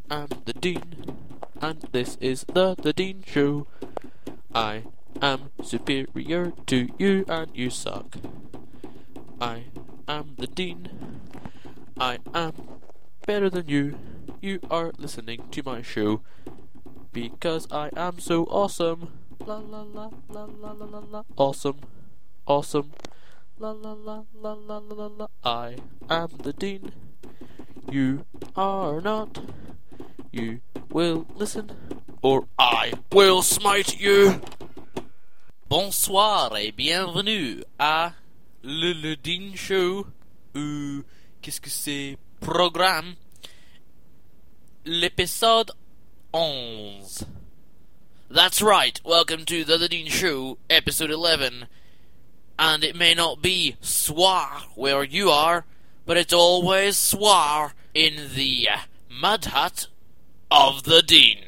am the Dean, and this is the Dean Show. I am superior to you, and you suck. I am the Dean. I am better than you. You are listening to my show because I am so awesome. La la la la la la la la. Awesome, awesome. La la la la la la la la. I am the Dean. You are not. You will listen, or I will smite you. Bonsoir et bienvenue à le Dean Show, ou qu'est-ce que c'est, programme, l'épisode 11. That's right, welcome to the Dean Show, episode 11. And it may not be soir where you are, but it's always soir in the mud hut of the Dean.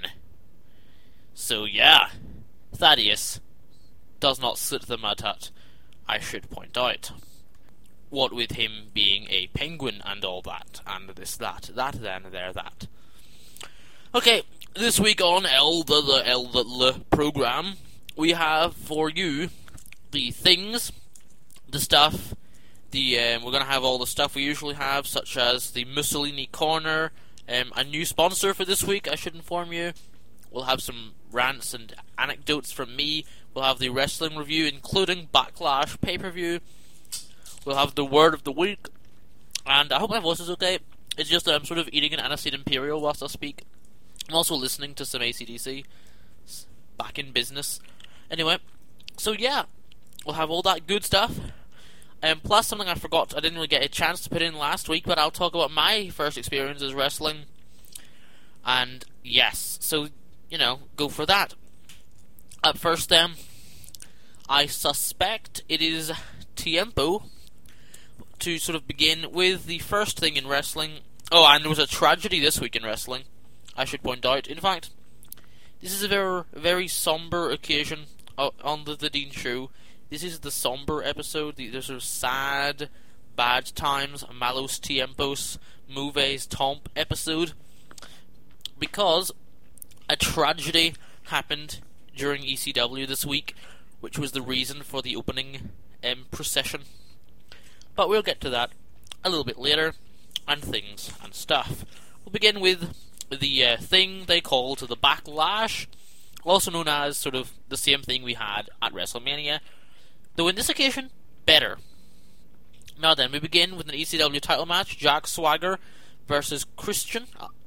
So yeah, Thaddeus does not sit the mud hut, I should point out. What with him being a penguin and all that, and this, that, then, there, that. Okay, this week on the program, we have for you the things, the stuff, we're going to have all the stuff we usually have, such as the Mussolini Corner, a new sponsor for this week, I should inform you. We'll have some rants and anecdotes from me. We'll have the wrestling review, including Backlash pay-per-view. We'll have the word of the week. And I hope my voice is okay. It's just that I'm sort of eating an Aniseed Imperial whilst I speak. I'm also listening to some AC/DC. Back in business. Anyway, so yeah, we'll have all that good stuff. Plus something I forgot, I didn't really get a chance to put in last week, but I'll talk about my first experience as wrestling. And yes, so, go for that. Up first then, I suspect it is tiempo to sort of begin with the first thing in wrestling. Oh, and there was a tragedy this week in wrestling, I should point out. In fact, this is a very, very somber occasion on the Dean Show. This is the somber episode, the sort of sad, bad times, malos tiempos, moves tomp episode, because a tragedy happened during ECW this week, which was the reason for the opening procession. But we'll get to that a little bit later, and things and stuff. We'll begin with the thing they called the Backlash, also known as sort of the same thing we had at WrestleMania, though in this occasion, better. Now then, we begin with an ECW title match, Jack Swagger versus Christian.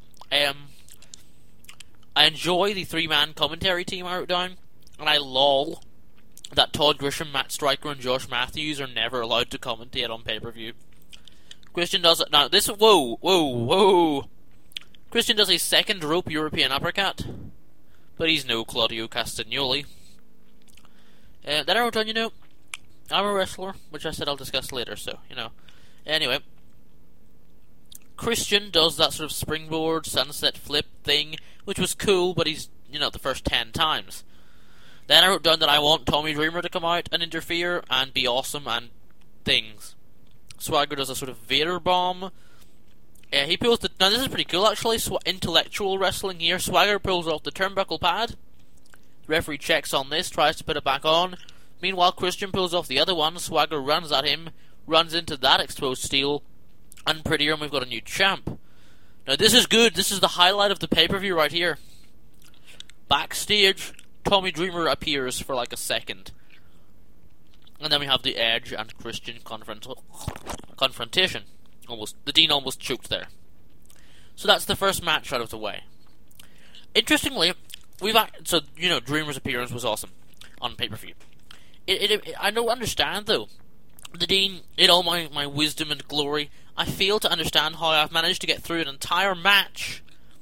I enjoy the three-man commentary team I wrote down, and I lol that Todd Grisham, Matt Striker, and Josh Matthews are never allowed to commentate on pay-per-view. Christian does it now. Whoa! Christian does a second rope European uppercut, but he's no Claudio Castagnoli. Then I wrote down, I'm a wrestler, which I said I'll discuss later. So anyway. Christian does that sort of springboard sunset flip thing, which was cool, but he's, the first 10 times. Then I wrote down that I want Tommy Dreamer to come out and interfere and be awesome and things. Swagger does a sort of Vader bomb. He pulls now this is pretty cool actually, intellectual wrestling here. Swagger pulls off the turnbuckle pad. The referee checks on this, tries to put it back on. Meanwhile, Christian pulls off the other one. Swagger runs at him, runs into that exposed steel, and prettier, and we've got a new champ. Now this is good. This is the highlight of the pay-per-view right here. Backstage, Tommy Dreamer appears for like a second. And then we have the Edge and Christian confrontation. The Dean almost choked there. So that's the first match out of the way. Interestingly, Dreamer's appearance was awesome on pay-per-view. I don't understand, though. The Dean, in all my wisdom and glory, I fail to understand how I've managed to get through an entire match,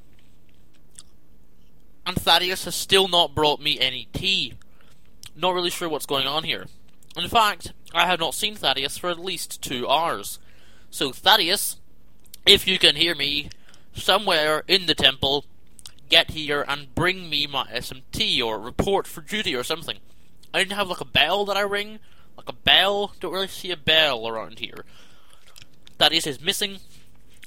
and Thaddeus has still not brought me any tea. Not really sure what's going on here. In fact, I have not seen Thaddeus for at least 2 hours. So Thaddeus, if you can hear me, somewhere in the temple, get here and bring me some tea or report for duty or something. I didn't have like a bell that I ring. Like a bell? Don't really see a bell around here. Thaddeus is missing.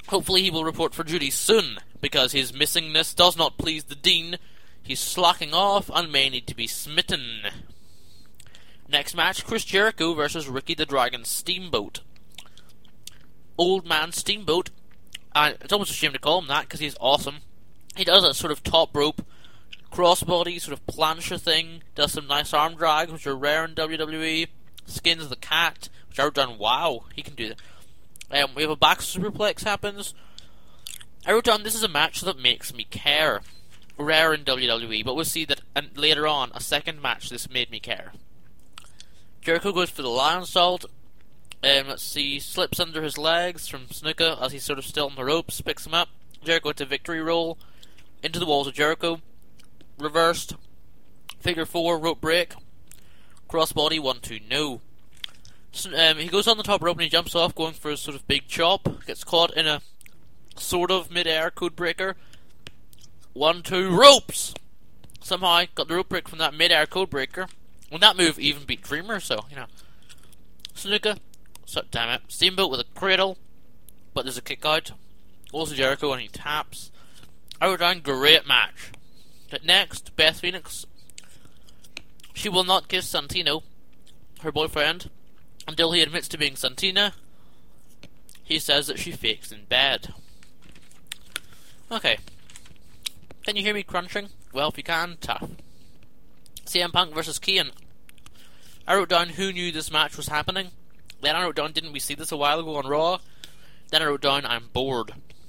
Hopefully he will report for duty soon, because his missingness does not please the Dean. He's slacking off and may need to be smitten. Next match, Chris Jericho versus Ricky the Dragon Steamboat. Old Man Steamboat, and it's almost a shame to call him that because he's awesome. He does a sort of top rope crossbody sort of plancha thing, does some nice arm drags which are rare in WWE, skins the cat, which are done. Wow, he can do that. We have a back superplex happens. I wrote down, this is a match that makes me care. Rare in WWE, but we'll see that later on, a second match this made me care. Jericho goes for the Lion Salt. Let's see, slips under his legs from Snuka as he's sort of still on the ropes, picks him up. Jericho into victory roll, into the walls of Jericho, reversed, figure 4, rope break, crossbody, 1-2, no. He goes on the top rope and he jumps off, going for a sort of big chop, gets caught in a sort of mid-air code breaker, 1-2, ropes! Somehow got the rope break from that mid-air code breaker, and that move even beat Dreamer, so, you know. Snuka, so damn it, Steamboat with a cradle, but there's a kick out. Also Jericho and he taps. I wrote down, great match. But next, Beth Phoenix. She will not kiss Santino, her boyfriend, until he admits to being Santina. He says that she fakes in bed. Okay. Can you hear me crunching? Well, if you can, tough. CM Punk versus Kane. I wrote down, who knew this match was happening? Then I wrote down, didn't we see this a while ago on Raw? Then I wrote down, I'm bored.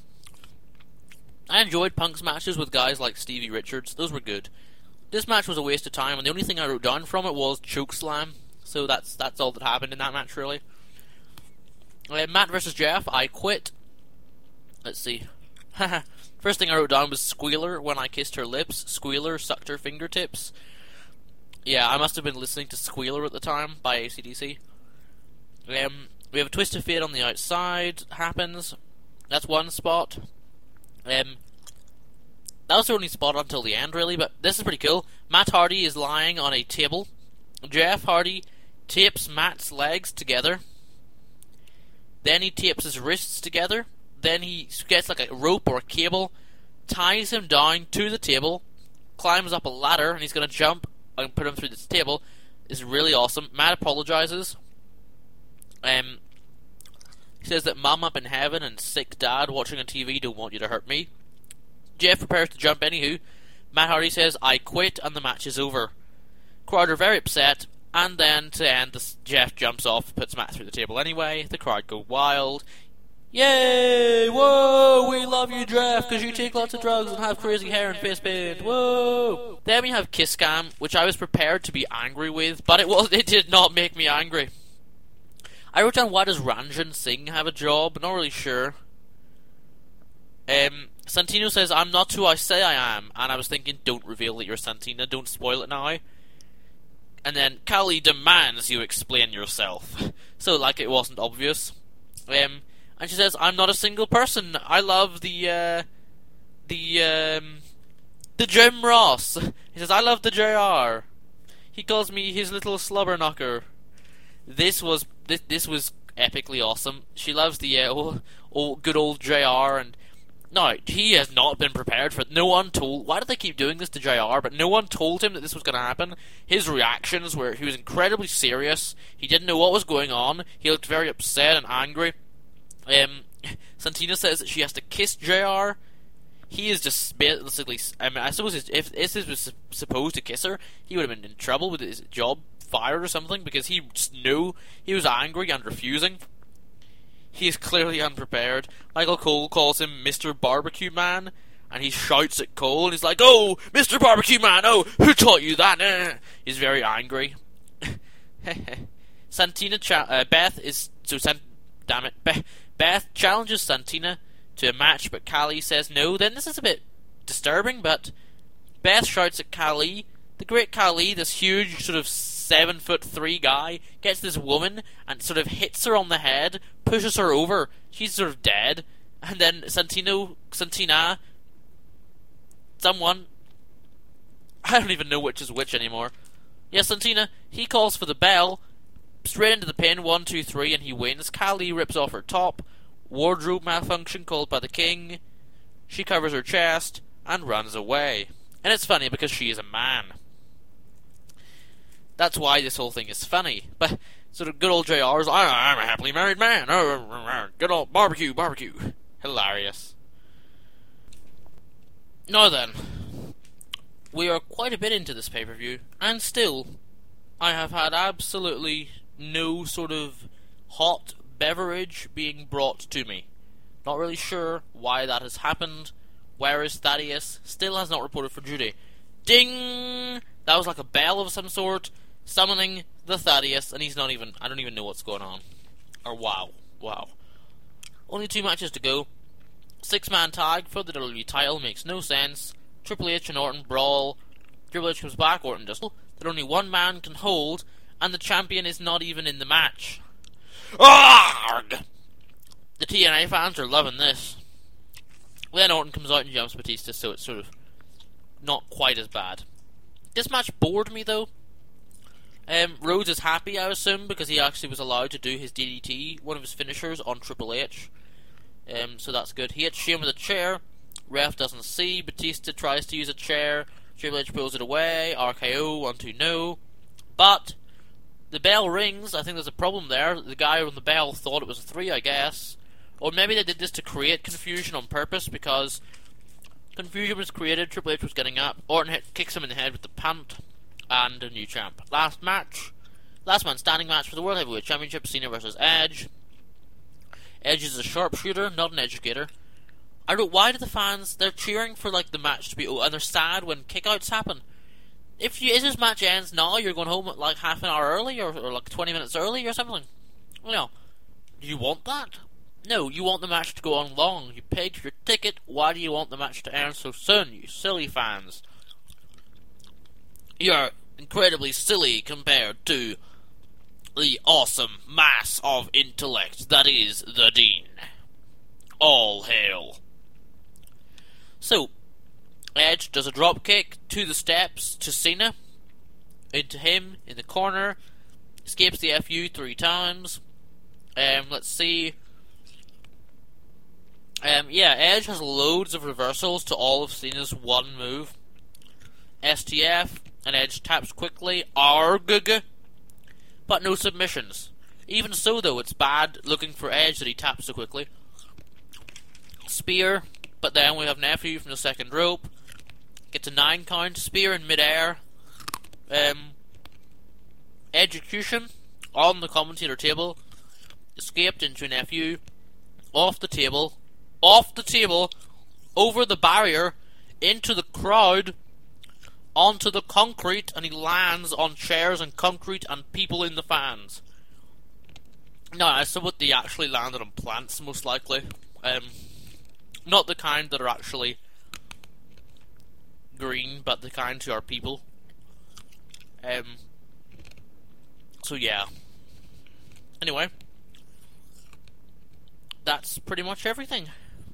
I enjoyed Punk's matches with guys like Stevie Richards. Those were good. This match was a waste of time, and the only thing I wrote down from it was chokeslam. So that's all that happened in that match, really. Matt versus Jeff, I quit. Let's see. First thing I wrote down was Squealer, when I kissed her lips. Squealer sucked her fingertips. Yeah, I must have been listening to Squealer at the time by AC/DC. We have a twist of fate on the outside. Happens. That's one spot. That was the only spot until the end, really, but this is pretty cool. Matt Hardy is lying on a table. Jeff Hardy tapes Matt's legs together. Then he tapes his wrists together. Then he gets like a rope or a cable, ties him down to the table, climbs up a ladder, and he's going to jump and put him through this table. It's really awesome. Matt apologizes. He says that Mom up in heaven and sick dad watching on TV don't want you to hurt me. Jeff prepares to jump anywho. Matt Hardy says, I quit, and the match is over. Crowd are very upset, and then to end, Jeff jumps off, puts Matt through the table anyway. The crowd go wild. Yay! Whoa! We love you, Jeff, because you take lots of drugs and have crazy hair and face paint. Whoa! Then we have Kiss Cam, which I was prepared to be angry with, but it did not make me angry. I wrote down, why does Ranjan Singh have a job? Not really sure. Santino says, I'm not who I say I am, and I was thinking, don't reveal that you're Santina, don't spoil it now. And then, Kali demands you explain yourself. So, like it wasn't obvious. And she says, I'm not a single person, I love the Jim Ross. He says, I love the JR. He calls me his little slobber knocker. This was epically awesome. She loves the good old JR, and no, he has not been prepared for it. No one told. Why did they keep doing this to JR? But no one told him that this was going to happen. His reactions were, he was incredibly serious. He didn't know what was going on. He looked very upset and angry. Santina says that she has to kiss JR. He is just basically. I mean, I suppose if this was supposed to kiss her, he would have been in trouble with his job fired or something, because he just knew he was angry and refusing. He is clearly unprepared. Michael Cole calls him Mr. Barbecue Man, and he shouts at Cole, and he's like, "Oh, Mr. Barbecue Man! Oh, who taught you that?" He's very angry. Beth is so damn it. Beth challenges Santina to a match, but Kali says no. Then this is a bit disturbing, but Beth shouts at Kali. The great Kali, this huge sort of 7'3" guy, gets this woman and sort of hits her on the head, pushes her over. She's sort of dead. And then Santina, someone, I don't even know which is which anymore. Yeah, Santina, he calls for the bell, straight into the pin, 1, 2, 3, and he wins. Kali rips off her top, Wardrobe malfunction called by the king. She covers her chest and runs away. And it's funny because she is a man. That's why this whole thing is funny. But sort of good old JR's, I'm a happily married man. Good old barbecue. Hilarious. Now then, we are quite a bit into this pay-per-view, and still, I have had absolutely no sort of hot beverage being brought to me. Not really sure why that has happened. Where is Thaddeus? Still has not reported for duty. Ding! That was like a bell of some sort, summoning the Thaddeus, and he's not even, I don't even know what's going on. Or wow. Only 2 matches to go. 6-man tag for the WWE title makes no sense. Triple H and Orton brawl. Triple H comes back, Orton does that only one man can hold, and the champion is not even in the match. Arrgh! The TNA fans are loving this. Then Orton comes out and jumps Batista, so it's sort of not quite as bad. This match bored me though. Rhodes is happy, I assume, because he actually was allowed to do his DDT, one of his finishers, on Triple H. So that's good. He hits Shane with a chair. Ref doesn't see. Batista tries to use a chair. Triple H pulls it away. RKO, 1-2, no. But the bell rings. I think there's a problem there. The guy on the bell thought it was a 3, I guess. Or maybe they did this to create confusion on purpose, because confusion was created. Triple H was getting up. Orton kicks him in the head with the punt. And a new champ. Last man standing match for the World Heavyweight Championship. Cena versus Edge. Edge is a sharpshooter, not an educator. I don't. Why do the fans? They're cheering for like the match to be over, and they're sad when kickouts happen. If this match ends now, you're going home at like half an hour early, or like 20 minutes early, or something. You know, do you want that? No, you want the match to go on long. You paid for your ticket. Why do you want the match to end so soon, you silly fans? You're incredibly silly compared to the awesome mass of intellect that is the Dean. All hail. So, Edge does a drop kick to the steps to Cena, into him in the corner, escapes the FU 3 times. Let's see. Edge has loads of reversals to all of Cena's one move. STF, and Edge taps quickly. Arrgh. But no submissions. Even so, though, it's bad looking for Edge that he taps so quickly. Spear, but then we have Nephew from the second rope. Gets a 9 count. Spear in midair. Execution on the commentator table. Escaped into Nephew. Off the table, over the barrier, into the crowd, onto the concrete, and he lands on chairs and concrete and people in the fans. No, I suppose they actually landed on plants, most likely. Not the kind that are actually green, but the kind who are people. So yeah. Anyway. That's pretty much everything.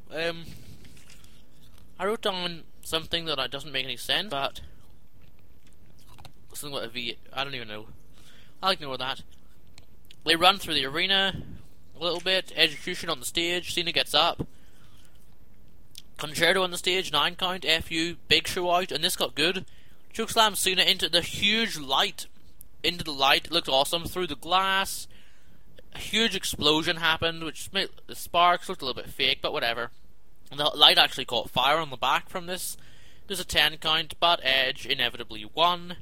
I wrote down something that doesn't make any sense, but something like I don't even know. I'll ignore that. They run through the arena a little bit. Execution on the stage. Cena gets up. Concerto on the stage. 9 count. FU. Big show out, and this got good. Chokeslam Cena into the huge light. Into the light. It looked awesome. Through the glass. A huge explosion happened, which made the sparks looked a little bit fake, but whatever. And the light actually caught fire on the back from this. There's a 10 count, but Edge inevitably won.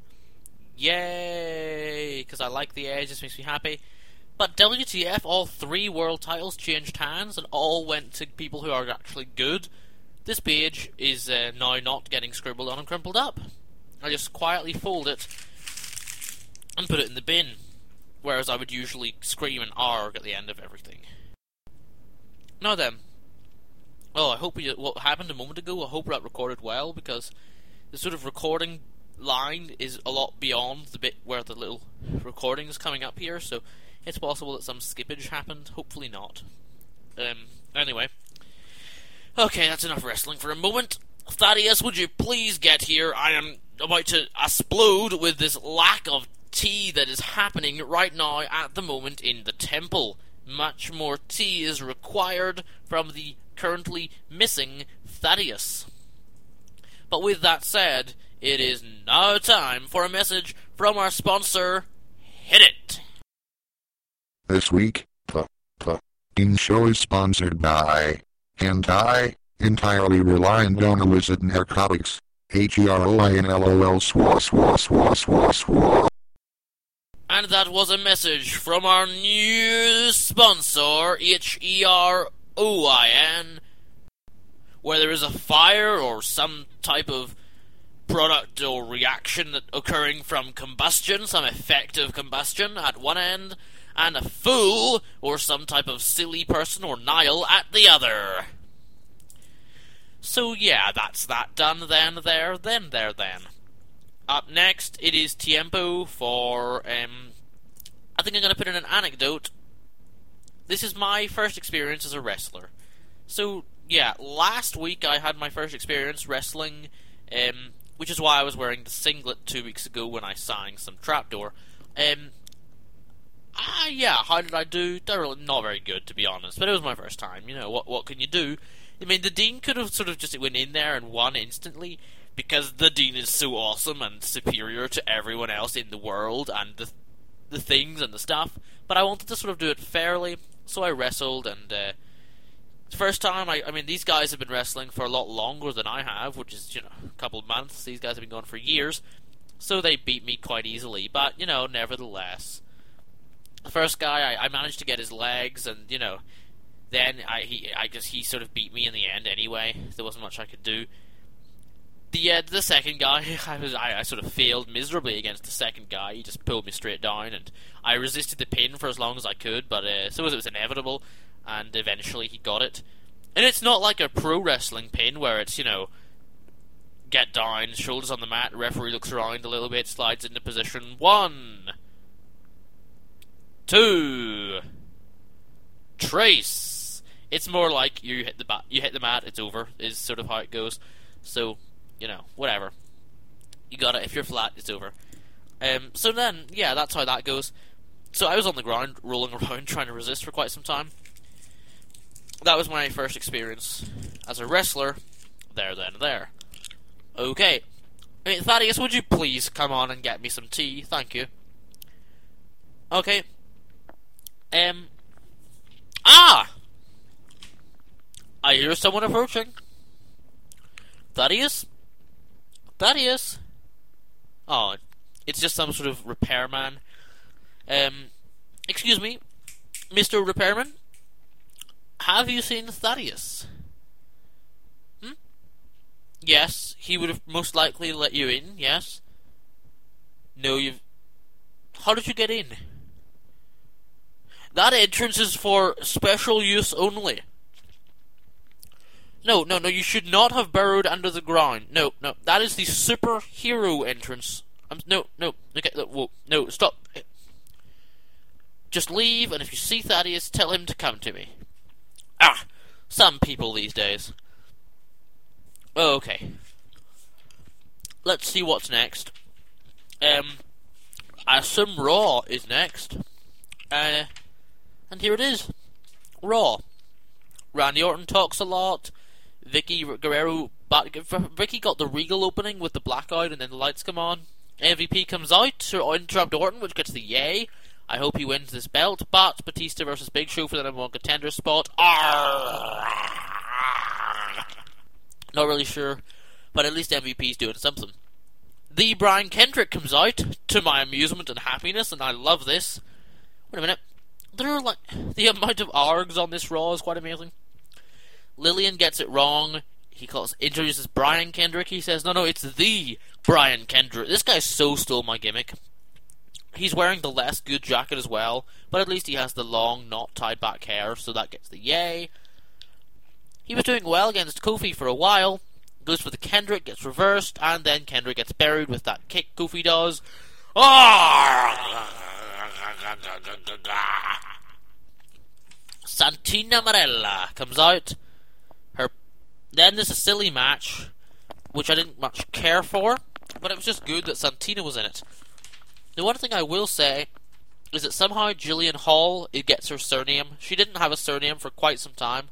Yay! Because I like the Edge, this makes me happy. But WTF, all 3 world titles changed hands and all went to people who are actually good. This page is now not getting scribbled on and crumpled up. I just quietly fold it and put it in the bin. Whereas I would usually scream an arg at the end of everything. Now then. Oh, I hope what happened a moment ago, I hope that recorded well, because the sort of recording line is a lot beyond the bit where the little recording is coming up here, so it's possible that some skippage happened. Hopefully not. Anyway. Okay, that's enough wrestling for a moment. Thaddeus, would you please get here? I am about to explode with this lack of tea that is happening right now at the moment in the temple. much more tea is required from the currently missing Thaddeus. But with that said, it is now time for a message from our sponsor. Hit it! This week, the Dean Show is sponsored by Hentai, entirely reliant on illicit narcotics. HEROINLOL SWA SWA SWA SWA SWA. And that was a message from our new sponsor, HEROIN, where there is a fire or some type of product or reaction that occurring from combustion, some effective combustion at one end, and a fool or some type of silly person or Nile at the other. So yeah, that's that done then. Up next, it is tiempo for, I think I'm going to put in an anecdote. This is my first experience as a wrestler. So, yeah, last week I had my first experience wrestling, which is why I was wearing the singlet 2 weeks ago when I sang some Trapdoor. Yeah, how did I do? Not very good, to be honest, but it was my first time. You know, what can you do? I mean, the Dean could have sort of just went in there and won instantly, because the Dean is so awesome and superior to everyone else in the world and the things and the stuff, but I wanted to sort of do it fairly, so I wrestled, and first time, I mean, these guys have been wrestling for a lot longer than I have, which is, you know, a couple of months. These guys have been going for years, so they beat me quite easily, but, you know, nevertheless. The first guy, I managed to get his legs, and, you know, then he sort of beat me in the end anyway. There wasn't much I could do. The second guy, I sort of failed miserably against the second guy. He just pulled me straight down, and I resisted the pin for as long as I could, but so it was inevitable, and eventually he got it. And it's not like a pro wrestling pin where it's, you know, get down, shoulders on the mat, referee looks around a little bit, slides into position. 1, 2, trace. It's more like you hit the mat, it's over, is sort of how it goes. So, you know, whatever. You got it. If you're flat, it's over. So then, yeah, that's how that goes. So I was on the ground, rolling around, trying to resist for quite some time. That was my first experience as a wrestler. There. Okay. I mean, Thaddeus, would you please come on and get me some tea? Thank you. Okay. I hear someone approaching. Thaddeus? Oh, it's just some sort of repairman. Excuse me, Mr. Repairman? Have you seen Thaddeus? Yes, he would have most likely let you in, yes? No, How did you get in? That entrance is for special use only. No, you should not have burrowed under the ground. No, that is the superhero entrance. No, okay, whoa, no, stop. Just leave, and if you see Thaddeus, tell him to come to me. Some people these days. Okay. Let's see what's next. I assume Raw is next. And here it is. Raw. Randy Orton talks a lot. Vicky Guerrero, Vicky got the Regal opening with the blackout, and then the lights come on. MVP comes out to interrupt Orton, which gets the yay. I hope he wins this belt, but Batista versus Big Show for the number 1 contender spot. Not really sure, but at least MVP's doing something. The Brian Kendrick comes out, to my amusement and happiness, and I love this. Wait a minute. The amount of args on this Raw is quite amazing. Lillian gets it wrong. He introduces Brian Kendrick. He says, no, it's the Brian Kendrick. This guy so stole my gimmick. He's wearing the less good jacket as well, but at least he has the long, not tied back hair, so that gets the yay. He was doing well against Kofi for a while. Goes for the Kendrick, gets reversed, and then Kendrick gets buried with that kick Kofi does. Santina Marella comes out. Then there's a silly match, which I didn't much care for, but it was just good that Santina was in it. The one thing I will say is that somehow Jillian Hall, it gets her surname. She didn't have a surname for quite some time.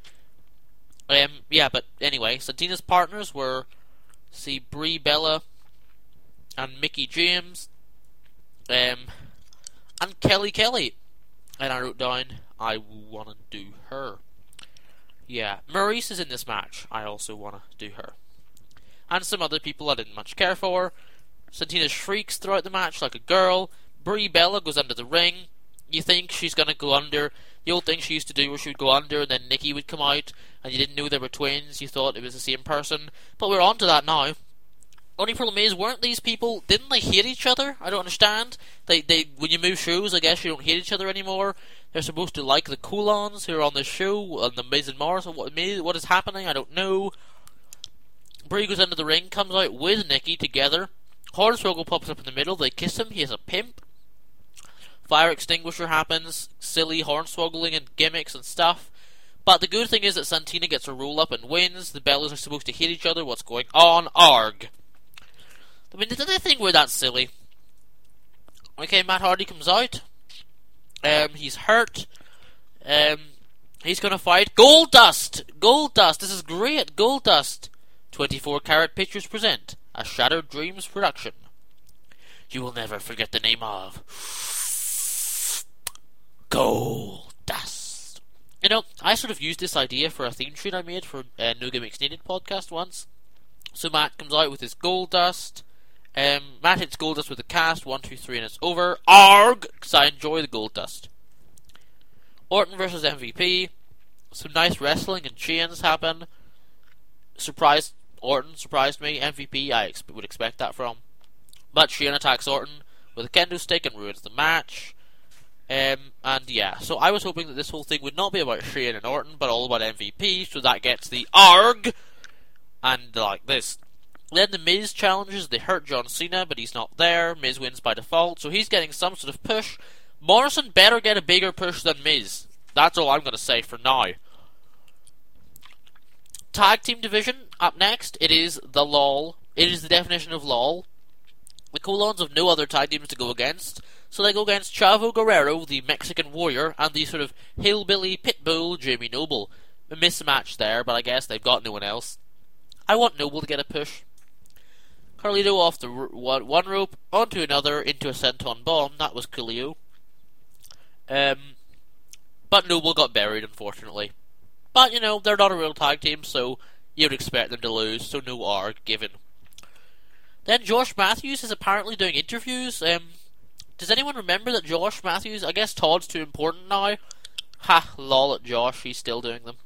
Yeah, but anyway, Santina's partners were, Brie Bella and Mickey James, and Kelly Kelly. And I wrote down, I want to do her. Yeah, Maurice is in this match. I also want to do her. And some other people I didn't much care for. Santina shrieks throughout the match like a girl. Brie Bella goes under the ring. You think she's going to go under. The old thing she used to do where she would go under and then Nikki would come out and you didn't know they were twins. You thought it was the same person. But we're on to that now. Only problem is, weren't these people, didn't they hate each other? I don't understand. They when you move shows, I guess you don't hate each other anymore. They're supposed to like the Coolons who are on the show, and the Miz and Morrison. What is happening? I don't know. Brie goes into the ring, comes out with Nikki together. Hornswoggle pops up in the middle, they kiss him, he has a pimp. Fire extinguisher happens, silly hornswoggling and gimmicks and stuff. But the good thing is that Santina gets a roll up and wins. The Bellas are supposed to hate each other. What's going on? Arg. I mean, did they think we're that silly? Okay, Matt Hardy comes out. He's hurt. He's gonna fight Goldust. Goldust. This is great. Goldust. 24 Karat Pictures present a Shattered Dreams production. You will never forget the name of Goldust. You know, I sort of used this idea for a theme tune I made for No Gimmicks Needed podcast once. So Matt comes out with his Goldust. Matt hits Goldust with a cast, 1, 2, 3, and it's over. Arg! Because I enjoy the Goldust. Orton versus MVP. Some nice wrestling and chains happen. Orton surprised me. MVP, I would expect that from. But Shane attacks Orton with a kendo stick and ruins the match. And yeah, so I was hoping that this whole thing would not be about Shane and Orton, but all about MVP, so that gets the ARG! And like this. Then the Miz challenges, they hurt John Cena, but he's not there. Miz wins by default, so he's getting some sort of push. Morrison better get a bigger push than Miz. That's all I'm going to say for now. Tag team division, up next, it is the LOL. It is the definition of LOL. The Colons have no other tag teams to go against, so they go against Chavo Guerrero, the Mexican Warrior, and the sort of hillbilly pitbull Jamie Noble. A mismatch there, but I guess they've got no one else. I want Noble to get a push. Carlito off the one rope, onto another, into a senton bomb. That was coolio. But Noble got buried, unfortunately. But, you know, they're not a real tag team, so you'd expect them to lose, so no ARG given. Then Josh Matthews is apparently doing interviews. Does anyone remember that Josh Matthews, I guess Todd's too important now. Ha, lol at Josh, he's still doing them.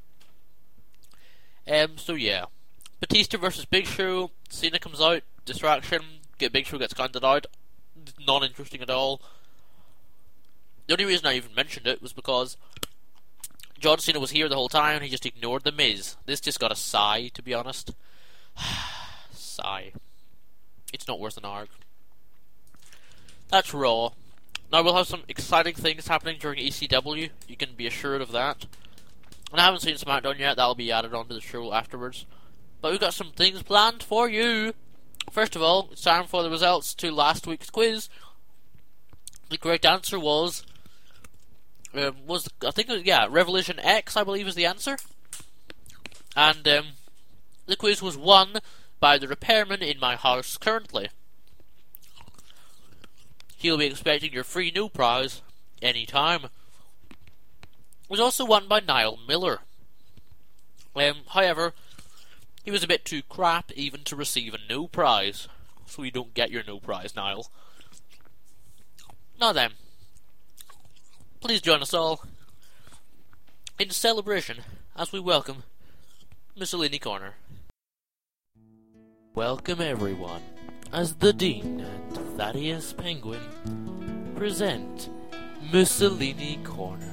So yeah. Batista versus Big Show. Cena comes out, distraction. Big Show gets counted out. Not interesting at all. The only reason I even mentioned it was because John Cena was here the whole time and he just ignored the Miz. This just got a sigh, to be honest. Sigh. It's not worth an ARG. That's Raw. Now we'll have some exciting things happening during ECW. You can be assured of that. And I haven't seen SmackDown yet. That'll be added onto the show afterwards. But we've got some things planned for you. First of all, it's time for the results to last week's quiz. The correct answer was Revolution X, I believe, is the answer. And the quiz was won by the repairman in my house currently. He'll be expecting your free new prize any time. It was also won by Niall Miller. However, he was a bit too crap even to receive a no prize, so you don't get your no prize, Niall. Now then, please join us all in celebration as we welcome Mussolini Corner. Welcome everyone, as the Dean and Thaddeus Penguin present Mussolini Corner.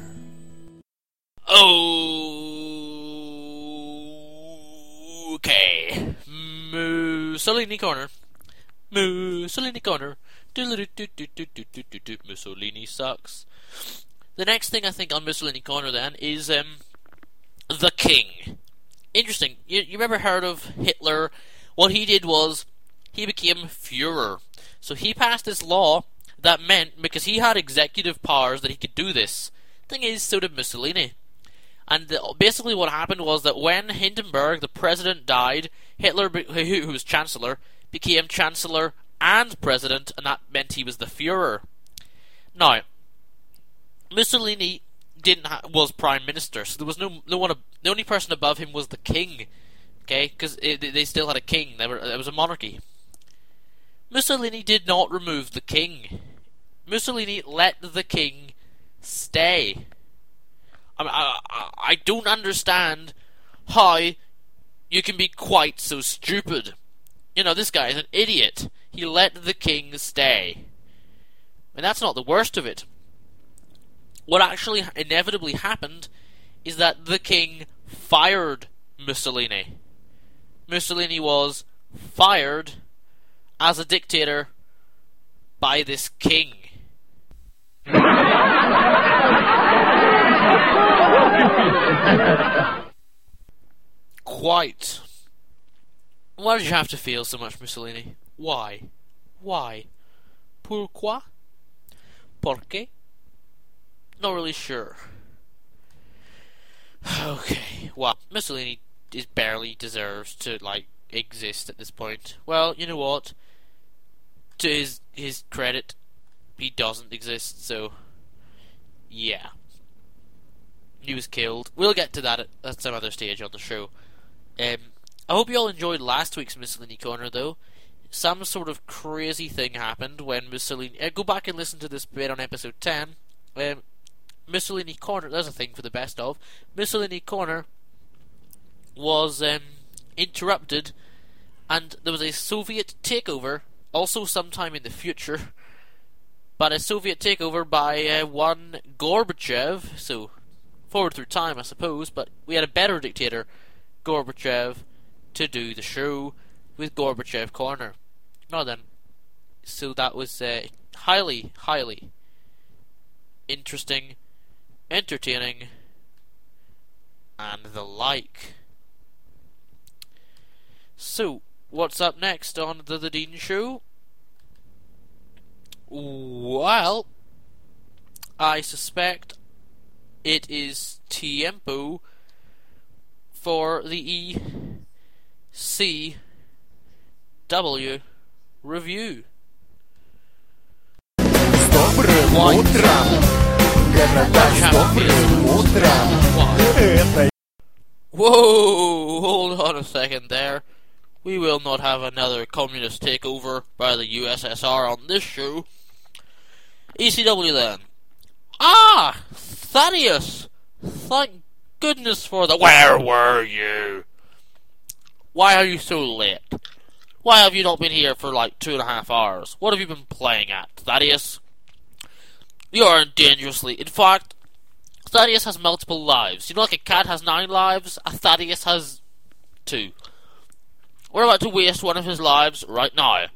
Okay, Mussolini Corner. Mussolini Corner. Mussolini sucks. The next thing I think on Mussolini Corner then is the King. Interesting. You ever heard of Hitler? What he did was he became Führer. So he passed this law that meant, because he had executive powers that he could do this. Thing is, so did Mussolini. And basically what happened was that when Hindenburg, the president, died, Hitler, who was Chancellor, became Chancellor and President, and that meant he was the Führer. Now, Mussolini was Prime Minister, so there was no one. The only person above him was the King, okay? Because they still had a king. There was a monarchy. Mussolini did not remove the king. Mussolini let the king stay. I don't understand how you can be quite so stupid. You know, this guy is an idiot. He let the king stay. And that's not the worst of it. What actually inevitably happened is that the king fired Mussolini. Mussolini was fired as a dictator by this king. Quite. Why did you have to feel so much, Mussolini? Why? Why? Pourquoi? Porque? Not really sure. Okay, well, Mussolini barely deserves to, exist at this point. Well, you know what? To his credit, he doesn't exist, so yeah. He was killed. We'll get to that at some other stage on the show. I hope you all enjoyed last week's Mussolini Corner, though. Some sort of crazy thing happened when Mussolini... go back and listen to this bit on episode 10. Mussolini Corner, there's a thing for the best of. Mussolini Corner was interrupted, and there was a Soviet takeover, also sometime in the future, but a Soviet takeover by one Gorbachev, so forward through time, I suppose, but we had a better dictator, Gorbachev, to do the show with Gorbachev Corner. Now then, so that was highly, highly interesting, entertaining, and the like. So, what's up next on the Dean Show? Well, I suspect it is tiempo for the ECW review. Whoa, hold on a second there. We will not have another communist takeover by the USSR on this show. ECW then. Ah! Thaddeus! Thank goodness for the... Where were you? Why are you so late? Why have you not been here for 2.5 hours? What have you been playing at, Thaddeus? You are dangerously... In fact, Thaddeus has multiple lives. You know, like a cat has 9 lives, a Thaddeus has 2. We're about to waste one of his lives right now.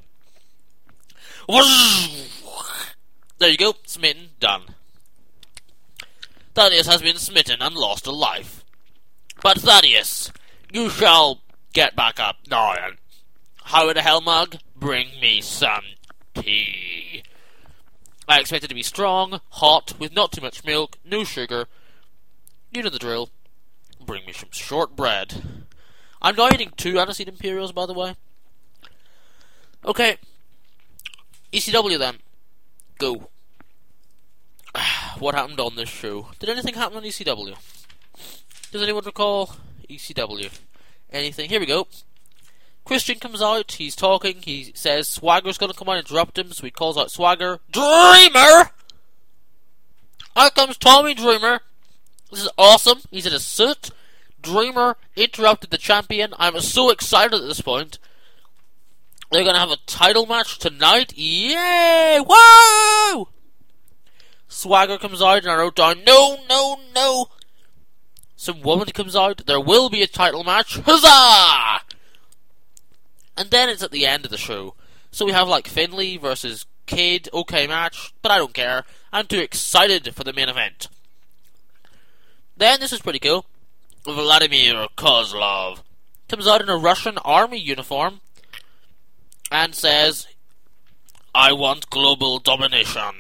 There you go, smitten, done. Thaddeus has been smitten and lost a life. But Thaddeus, you shall get back up now. Howard the Hell Mug, bring me some tea. I expect it to be strong, hot, with not too much milk, no sugar. You know the drill. Bring me some shortbread. I'm now eating 2 aniseed Imperials, by the way. Okay. ECW then. Go. What happened on this show? Did anything happen on ECW? Does anyone recall ECW? Anything? Here we go. Christian comes out, he's talking, he says Swagger's gonna come out and interrupt him, so he calls out Swagger. Dreamer! Out comes Tommy Dreamer. This is awesome. He's in a suit. Dreamer interrupted the champion. I'm so excited at this point. They're gonna have a title match tonight. Yay! Whoa! Swagger comes out and I wrote down, no. Some woman comes out. There will be a title match. Huzzah! And then it's at the end of the show. So we have Finlay versus Cade. Okay match, but I don't care. I'm too excited for the main event. Then this is pretty cool. Vladimir Kozlov comes out in a Russian army uniform and says, I want global domination.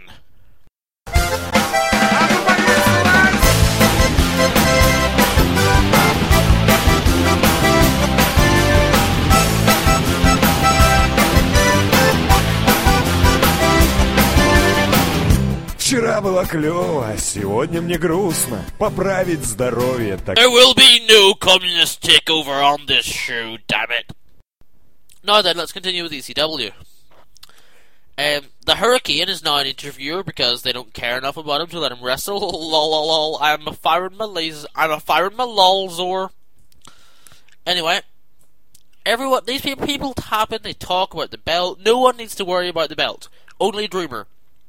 Вчера было клёво, а сегодня мне грустно. Поправить здоровье так... There will be no communist takeover on this show, damn it. Now then, let's continue with ECW. The Hurricane is now an interviewer because they don't care enough about him to let him wrestle. Lol. I'm a firing my lolzor. Anyway, these people tap in, they talk about the belt. No one needs to worry about the belt. Only Dreamer.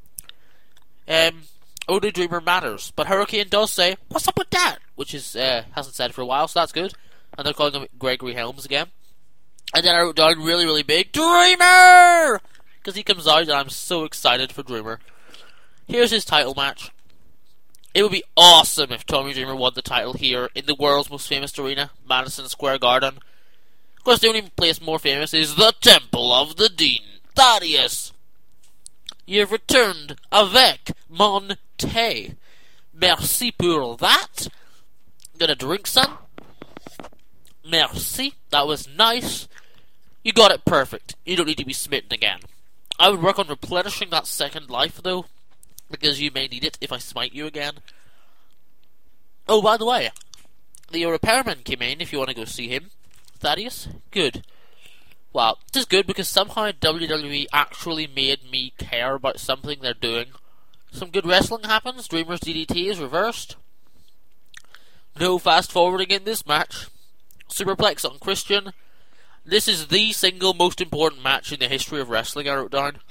Only Dreamer matters. But Hurricane does say, "What's up with that?" Which is hasn't said for a while, so that's good. And they're calling him Gregory Helms again. And then I wrote down really, really big, Dreamer! Because he comes out and I'm so excited for Dreamer. Here's his title match. It would be awesome if Tommy Dreamer won the title here in the world's most famous arena, Madison Square Garden. Of course, the only place more famous is the Temple of the Dean, Thaddeus. You've returned avec mon thé. Merci pour that. Gonna drink some. Merci. That was nice. You got it perfect. You don't need to be smitten again. I would work on replenishing that second life, though, because you may need it if I smite you again. Oh, by the way, the repairman came in if you want to go see him. Thaddeus? Good. Well, this is good because somehow WWE actually made me care about something they're doing. Some good wrestling happens. Dreamer's DDT is reversed. No fast forwarding in this match. Superplex on Christian. This is the single most important match in the history of wrestling, I wrote down.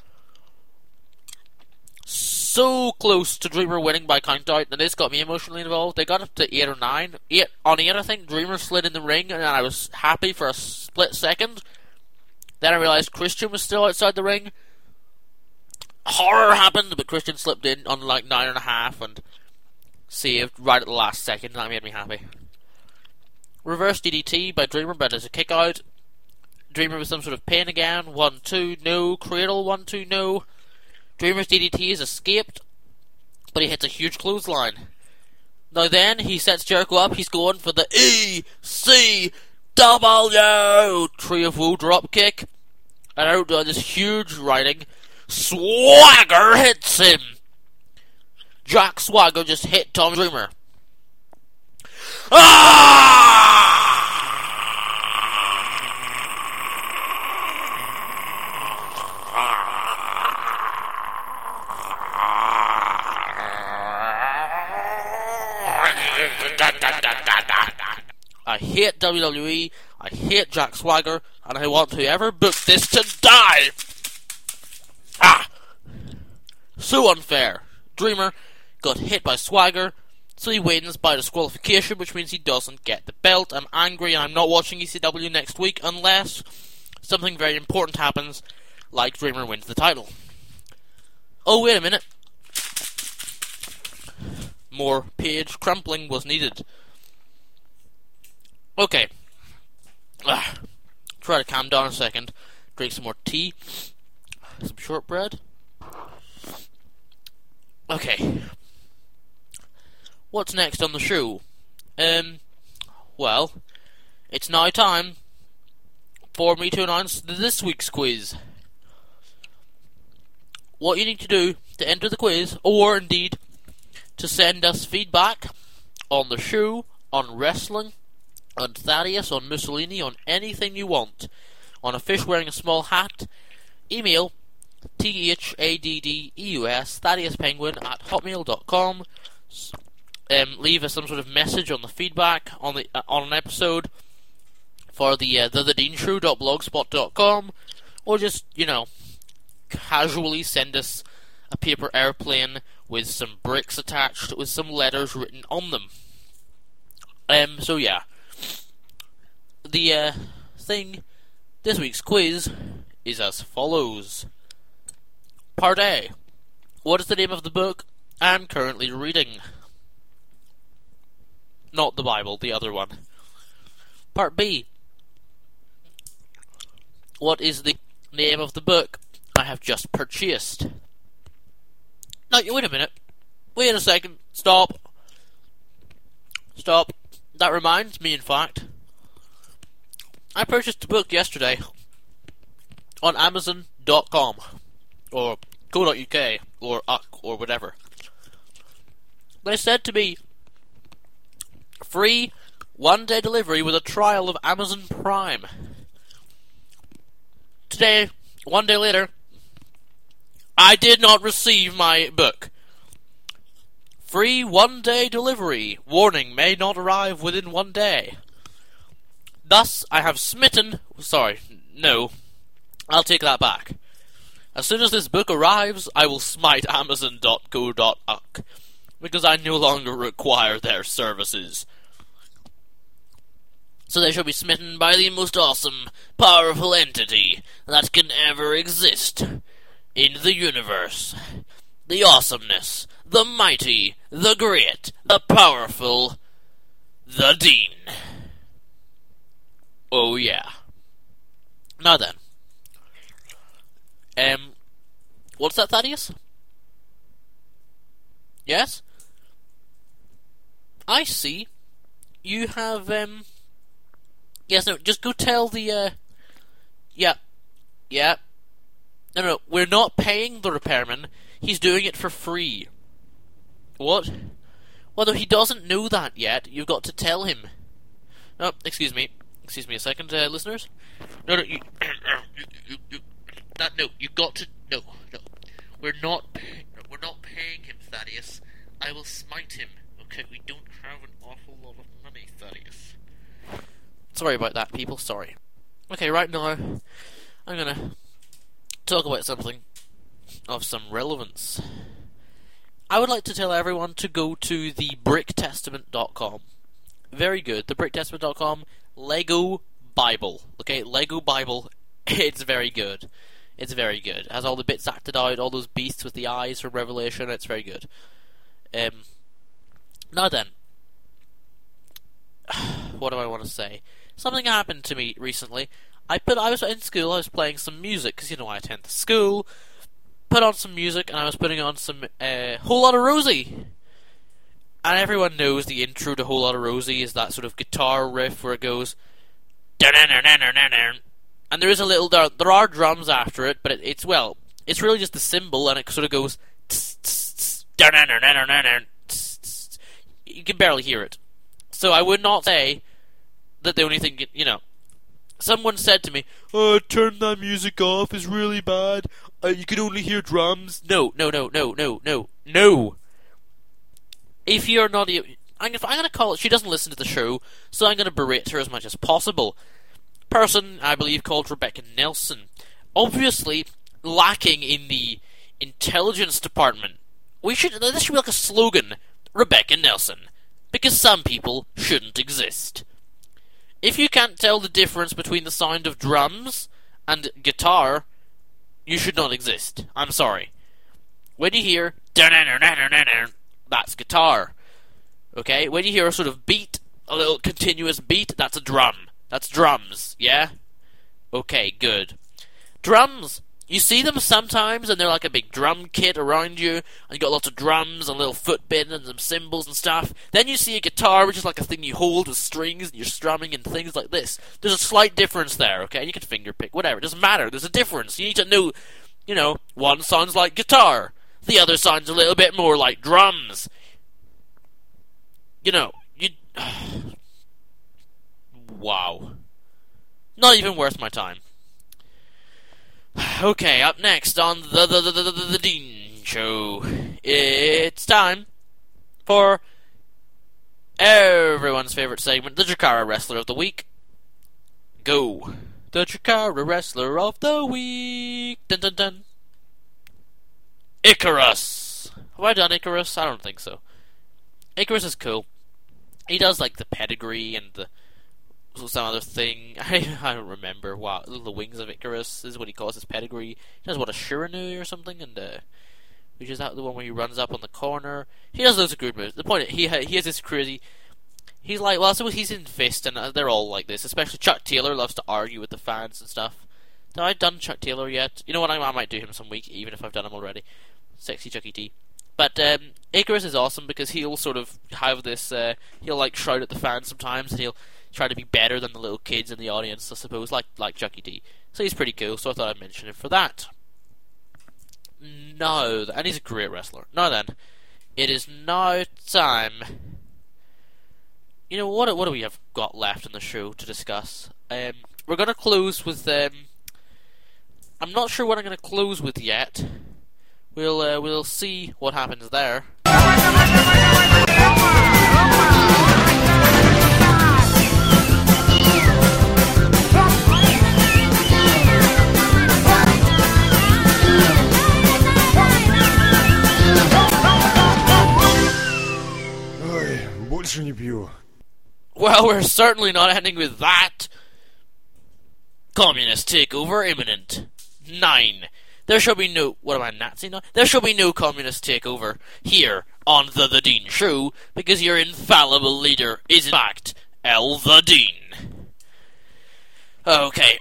So close to Dreamer winning by countout, and this got me emotionally involved. They got up to 8 or 9. 8 on 8, I think. Dreamer slid in the ring, and I was happy for a split second. Then I realised Christian was still outside the ring. Horror happened, but Christian slipped in on like 9.5 and saved right at the last second. That made me happy. Reverse DDT by Dreamer, but as a kick out. Dreamer with some sort of pain again. 1-2, no. Cradle, 1-2, no. Dreamer's DDT is escaped, but he hits a huge clothesline. Now then, he sets Jericho up. He's going for the ECW Tree of Woe drop kick. And I wrote down this huge writing. Swagger hits him. Jack Swagger just hit Tom Dreamer. I hate WWE, I hate Jack Swagger, and I want whoever booked this to die! So unfair. Dreamer got hit by Swagger, so he wins by disqualification, which means he doesn't get the belt. I'm angry and I'm not watching ECW next week unless something very important happens, like Dreamer wins the title. Oh, wait a minute. More page crumpling was needed. Okay. Try to calm down a second. Drink some more tea. Some shortbread. Okay. What's next on the show? Well, it's now time for me to announce this week's quiz. What you need to do to enter the quiz, or indeed to send us feedback on the show, on wrestling, on Thaddeus, on Mussolini, on anything you want, on a fish wearing a small hat, email THADDEUS ThaddeusPenguin@hotmail.com. Leave us some sort of message on the feedback on an episode for the Dean Show.blogspot.com, or just, casually send us a paper airplane with some bricks attached with some letters written on them. So yeah. The thing, this week's quiz is as follows. Part A. What is the name of the book I'm currently reading? Not the Bible, the other one. Part B. What is the name of the book I have just purchased. Now, wait a minute. Wait a second. Stop. That reminds me, in fact, I purchased a book yesterday on Amazon.com or co.uk or UCK or whatever. They said to me, free 1-day delivery with a trial of Amazon Prime. Today, 1 day later, I did not receive my book. Free 1-day delivery. Warning, may not arrive within 1 day. Thus, I have smitten... Sorry, no. I'll take that back. As soon as this book arrives, I will smite Amazon.co.uk, because I no longer require their services. So they shall be smitten by the most awesome, powerful entity that can ever exist in the universe. The awesomeness, the mighty, the great, the powerful, the Dean. Oh yeah. Now then. What's that, Thaddeus? Yes? I see. You have, Yes, no, just go tell the, Yeah. No, we're not paying the repairman. He's doing it for free. What? Well, no, he doesn't know that yet. You've got to tell him. Oh, excuse me. Excuse me a second, listeners. No, you've got to... No. We're not paying him, Thaddeus. I will smite him. Okay, we don't have an awful lot of money, Thaddeus. Sorry about that, people. Sorry. Okay, right now, I'm gonna talk about something of some relevance. I would like to tell everyone to go to the bricktestament.com. Very good. The bricktestament.com Lego Bible. Okay, Lego Bible. It's very good. It's very good. It has all the bits acted out, all those beasts with the eyes from Revelation. It's very good. Now then, what do I want to say? Something happened to me recently. I was in school. I was playing some music because I attend the school. Put on some music, and I was putting on some Whole Lotta Rosie. And everyone knows the intro to Whole Lotta Rosie is that sort of guitar riff where it goes, and there is a little, there are drums after it, but it's really just the cymbal, and it sort of goes, you can barely hear it. So I would not say that the only thing, someone said to me, "Oh, turn that music off, it's really bad. You can only hear drums." No. If you're not... I'm going to call it... She doesn't listen to the show, so I'm going to berate her as much as possible. Person, I believe, called Rebecca Nelson. Obviously, lacking in the intelligence department. This should be like a slogan. Rebecca Nelson. Because some people shouldn't exist. If you can't tell the difference between the sound of drums and guitar, you should not exist. I'm sorry. When you hear that's guitar. Okay? When you hear a sort of beat, a little continuous beat, that's a drum. That's drums, yeah? Okay, good. Drums. You see them sometimes, and they're like a big drum kit around you, and you got lots of drums and a little footbin and some cymbals and stuff. Then you see a guitar, which is like a thing you hold with strings, and you're strumming and things like this. There's a slight difference there, okay? You can finger pick, whatever. It doesn't matter. There's a difference. You need to know, one sounds like guitar. The other sounds a little bit more like drums. Wow. Not even worth my time. Okay, up next on the Dean Show, it's time for everyone's favorite segment, the Chikara Wrestler of the Week. Go. The Chikara Wrestler of the Week. Dun dun dun. Icarus. Have I done Icarus? I don't think so. Icarus is cool. He does like the pedigree and some other thing. I don't remember. Wow, the wings of Icarus is what he calls his pedigree. He does what, a Shiranu or something, and which is that the one where he runs up on the corner. He does loads of good moves. The point is, he has this crazy. He's like, well, I suppose he's in Fist, and they're all like this. Especially Chuck Taylor loves to argue with the fans and stuff. Have I done Chuck Taylor yet? You know what, I might do him some week, even if I've done him already. Sexy Chucky T. But Icarus is awesome because he'll sort of have this, he'll like shout at the fans sometimes, and he'll try to be better than the little kids in the audience, I suppose, like Chucky T. So he's pretty cool, so I thought I'd mention him for that. No, and he's a great wrestler. Now then, it is now time. You know, what do we have got left in the show to discuss? We're going to close with, I'm not sure what I'm going to close with yet. We'll see what happens there. Ой, больше не пью. Well, we're certainly not ending with that. Communist takeover imminent. 9. There shall be no... What am I, Nazi now? There shall be no communist takeover here on The Dean Show, because your infallible leader is in fact El the Dean. Okay.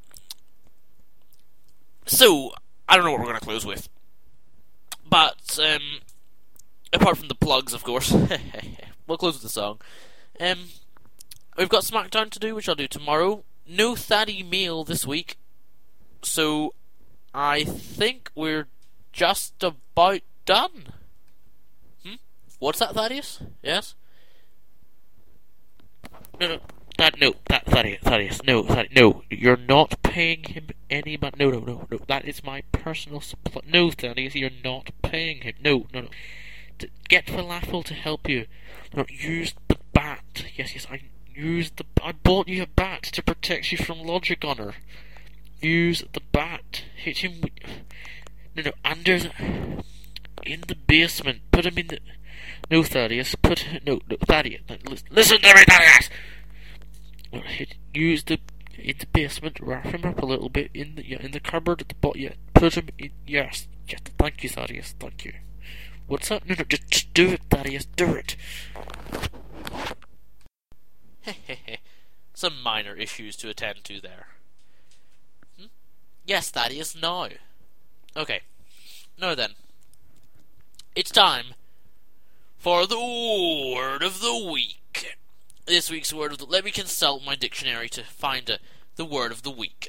So, I don't know what we're going to close with. But, apart from the plugs, of course. We'll close with the song. We've got SmackDown to do, which I'll do tomorrow. No Thaddy mail this week. So, I think we're just about done. What's that, Thaddeus? Yes? No, Thaddeus, no, you're not paying him any money. No, that is my personal supply. No, Thaddeus, you're not paying him. No. Get Falafel to help you. No, use the bat. Yes, I bought you a bat to protect you from Logic Gunner. Use the bat. Hit him with... No, under the... In the basement. Put him in the... No, Thaddeus. No, Thaddeus. Listen to me, Thaddeus! Use the... In the basement. Wrap him up a little bit. In the cupboard at the bottom. Yeah, put him in... Yes. Thank you, Thaddeus. Thank you. What's that? No, just do it, Thaddeus. Do it. Some minor issues to attend to there. Yes, Thaddeus, now. Okay. Now then. It's time for the word of the week. This week's word of the... Let me consult my dictionary to find the word of the week.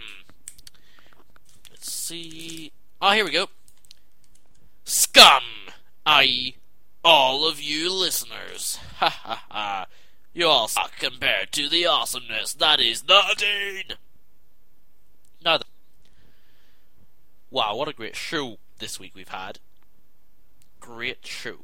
Let's see... here we go. Scum! I.e., all of you listeners. Ha ha ha. You all suck compared to the awesomeness that is the Dean! Now then. Wow, what a great show this week we've had. Great show.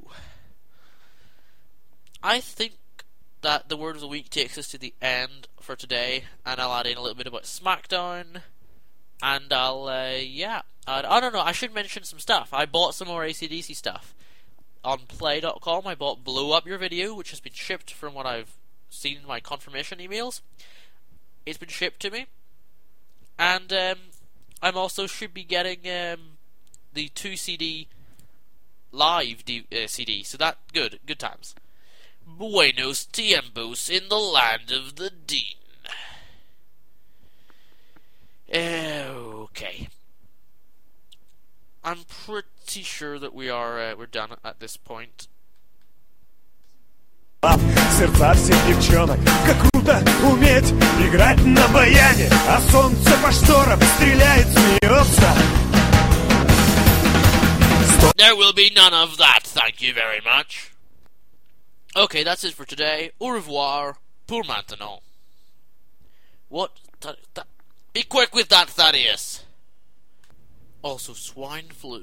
I think that the word of the week takes us to the end for today, and I'll add in a little bit about SmackDown, and I'll, I don't know, I should mention some stuff. I bought some more AC/DC stuff. On Play.com, I bought Blow Up Your Video, which has been shipped from what I've seen in my confirmation emails. It's been shipped to me. And, I'm also should be getting the 2 CD live CD, so that good times. Buenos tiempos in the land of the Dean. Okay, I'm pretty sure that we're done at this point. Сердца всех девчонок, как круто уметь играть на баяне, а солнце по шторам стреляет, смеется. There will be none of that, thank you very much. Okay, that's it for today. Au revoir, pour maintenant. What? Be quick with that, Thaddeus. Also, swine flu.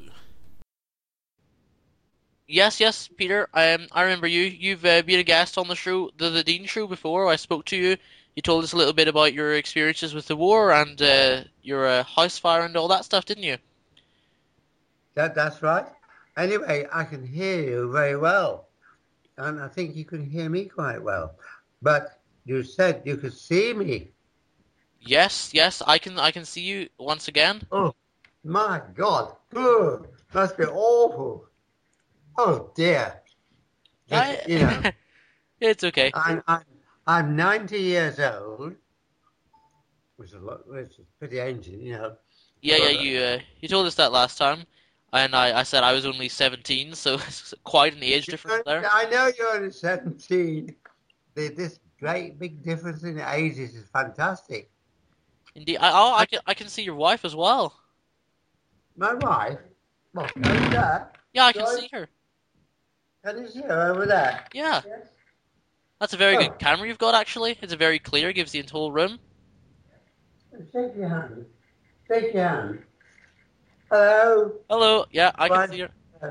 Yes, Peter. I remember you. You've been a guest on the show, the Dean Show, before. I spoke to you. You told us a little bit about your experiences with the war and your house fire and all that stuff, didn't you? That's right. Anyway, I can hear you very well, and I think you can hear me quite well. But you said you could see me. Yes, I can see you once again. Oh, my God! Ugh, must be awful. Oh dear. You know, it's okay. I'm 90 years old, Which is pretty ancient, you know. Yeah, yeah, But you told us that last time, and I said I was only 17, so it's quite an age difference there. I know you're only 17. This great big difference in ages is fantastic. Indeed, I can see your wife as well. My wife, well, over there, Yeah, I can Joyce, see her. can you see her over there? Yeah, Yes. that's a very good Oh, camera you've got actually. It's very clear, gives the whole room. shake your hand. Shake your hand. Hello. Hello, yeah, I can Wife. see her.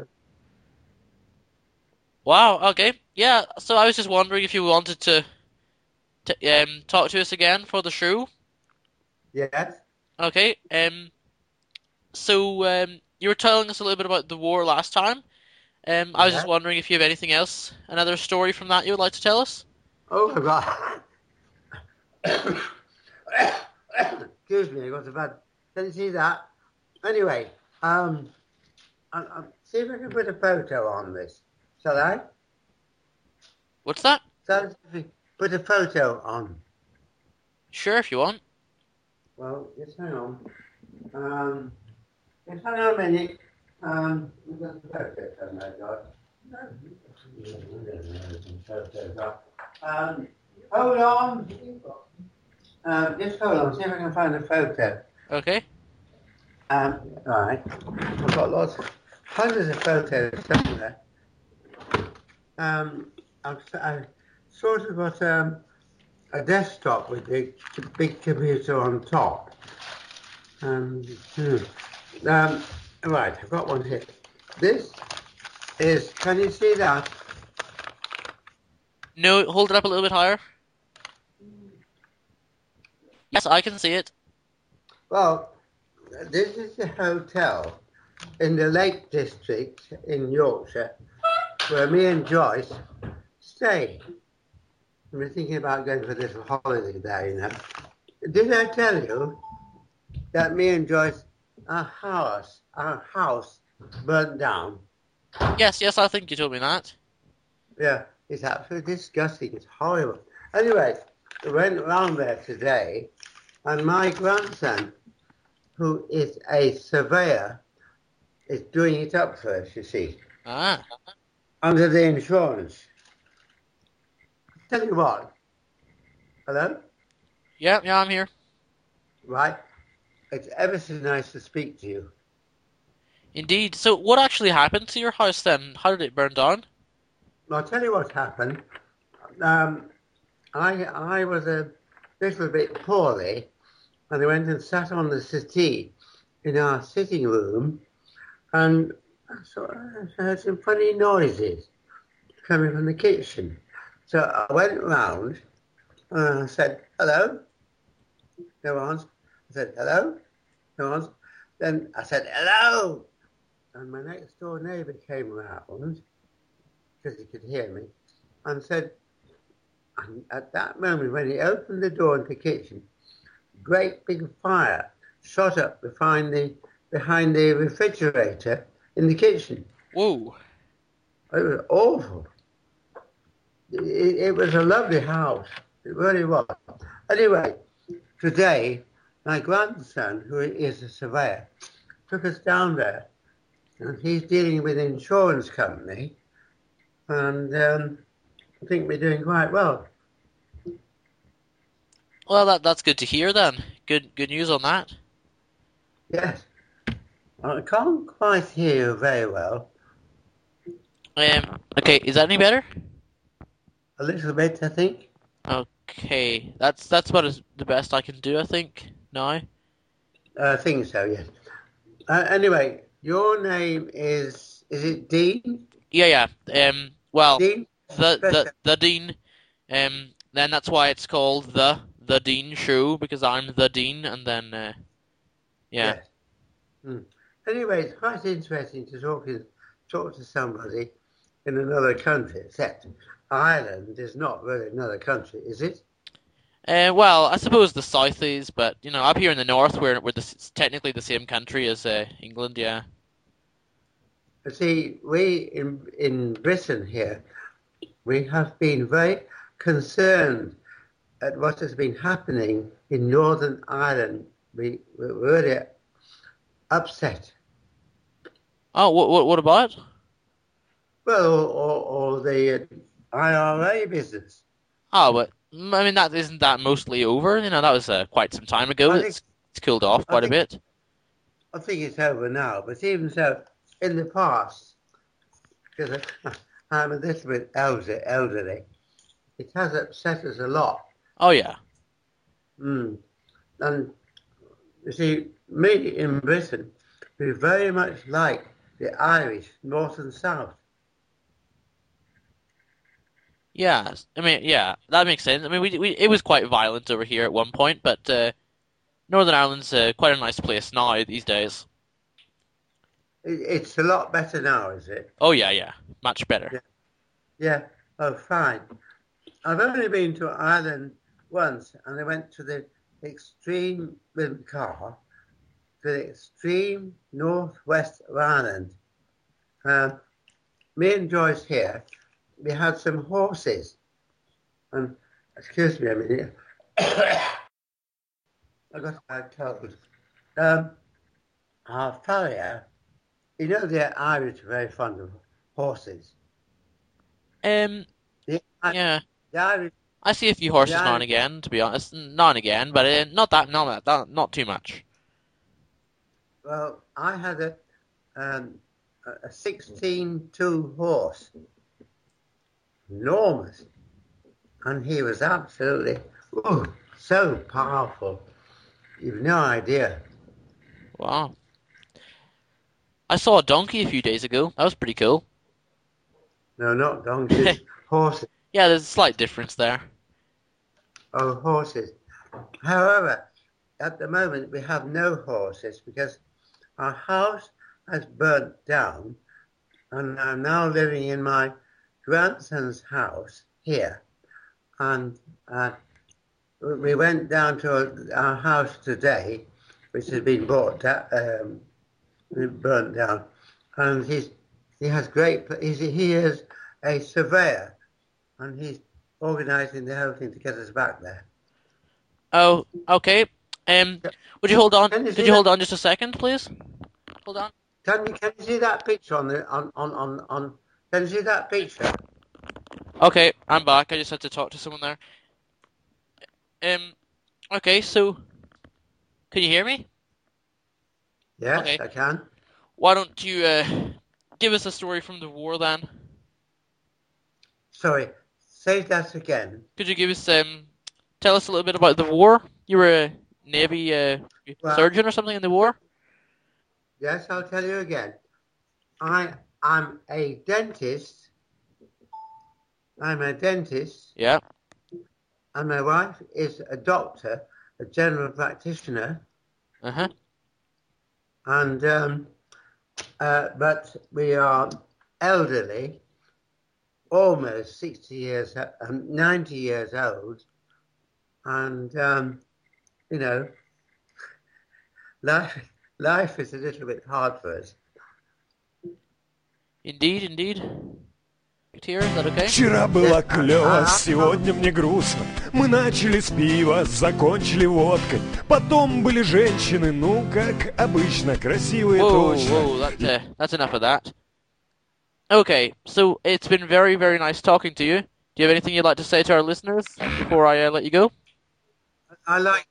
Wow, okay. Yeah, so I was just wondering if you wanted to talk to us again for the show. Yes. Okay, so you were telling us a little bit about the war last time. I was just Yes. wondering if you have anything else, another story from that you would like to tell us? Oh my God. Excuse me, I got a bad. Can you see that? Anyway, see if I can put a photo on this. Shall I? What's that? Shall I put a photo on? Sure, if you want. Well, just hang on. Just hang on a minute. We've got the photo on there, guys. Hold on. Just hold on. See if I can find a photo. Okay. Right. I've got hundreds of photos somewhere. I've sort of got a desktop with the big computer on top. Right, I've got one here. This is, can you see that? No, hold it up a little bit higher. Yes, I can see it. Well, this is the hotel in the Lake District in Yorkshire where me and Joyce stay. We're thinking about going for a little holiday there, you know. Did I tell you that me and Joyce, our house burnt down? Yes, yes, I think you told me that. Yeah, it's absolutely disgusting. It's horrible. Anyway, we went around there today, and my grandson, who is a surveyor, is doing it up for us, you see, Ah, under the insurance. Tell you what, hello? yeah, yeah, I'm here. Right? It's ever so nice to speak to you. Indeed. So, what actually happened to your house then? How did it burn down? I'll tell you what happened. Um, I was a little bit poorly, and I went and sat on the settee in our sitting room, and I heard some funny noises coming from the kitchen. So I went round and I said, hello? No answer. I said, hello? No answer. Then I said, hello? And my next door neighbour came round, because he could hear me, and said, and at that moment when he opened the door into the kitchen, great big fire shot up behind the refrigerator in the kitchen. Whoa. It was awful. It was a lovely house. It really was. Anyway, today, my grandson, who is a surveyor, took us down there, and he's dealing with an insurance company, and I think we're doing quite well. Well, that's good to hear then. Good news on that. Yes. I can't quite hear you very well. Okay, is that any better? A little bit, I think. Okay, that's about the best I can do, I think, now. I think so, yes. Anyway, your name is it Dean? Yeah, yeah. Well, Dean? the Dean. Then that's why it's called the Dean Show, because I'm the Dean, and then yeah. Yes. Anyway, it's quite interesting to talk to somebody in another country, except Ireland is not really another country, is it? Well, I suppose the south is, but you know, up here in the north, it's technically the same country as England. Yeah. See, we in Britain here, we have been very concerned at what has been happening in Northern Ireland. We were really upset. Oh, what about it? Well, or the IRA business. Oh, but I mean, that isn't that mostly over? You know, that was quite some time ago. I think- It's cooled off quite a bit. I think it's over now, but even so, in the past, because I'm a little bit elderly, it has upset us a lot. Oh yeah. And you see, me in Britain, we very much like the Irish, north and south. Yeah, I mean, yeah, that makes sense. I mean, it was quite violent over here at one point, but Northern Ireland's quite a nice place now these days. It's a lot better now, is it? Oh yeah, much better. Yeah. Oh, fine. I've only been to Ireland once, and I went to the extreme with the car to the extreme northwest of Ireland. Me and Joyce here, we had some horses. And excuse me a minute. I got a cold. Our farrier, you know the Irish are very fond of horses. Yeah, The Irish, I see a few horses Yeah. now and again. To be honest, now and again, but not too much. well, I had a 16-2 horse, enormous, and he was absolutely so powerful. You've no idea. Wow. I saw a donkey a few days ago. That was pretty cool. No, not donkeys, horses. Yeah, there's a slight difference there. Oh, horses. However, at the moment we have no horses because our house has burnt down, and I'm now living in my grandson's house here. And we went down to our house today, which has been burnt down, and he has he is a surveyor, and he's organising the whole thing to get us back there. Oh, okay. Would you hold on? Can you Could see you hold that? on just a second, please? Hold on. Can you see that picture on? Can you see that picture? Okay, I'm back. I just had to talk to someone there. Okay, so can you hear me? Yes, Okay. I can. Why don't you give us a story from the war then? Sorry, say that again. Could you give us tell us a little bit about the war? You were a Navy Well- surgeon or something in the war? Yes, I'll tell you again. I'm a dentist. I'm a dentist, Yeah. and my wife is a doctor, a general practitioner, Uh-huh. and but we are elderly, almost 60 years, 90 years old, and you know, life is a little bit hard for us. Indeed. Here, is that okay? Вчера было клево, сегодня мне грустно. Мы начали с пива, закончили водкой. Потом были женщины, ну, как обычно, красивые точно. Whoa, that's enough of that. Okay, so it's been very, very nice talking to you. Do you have anything you'd like to say to our listeners before I let you go? I like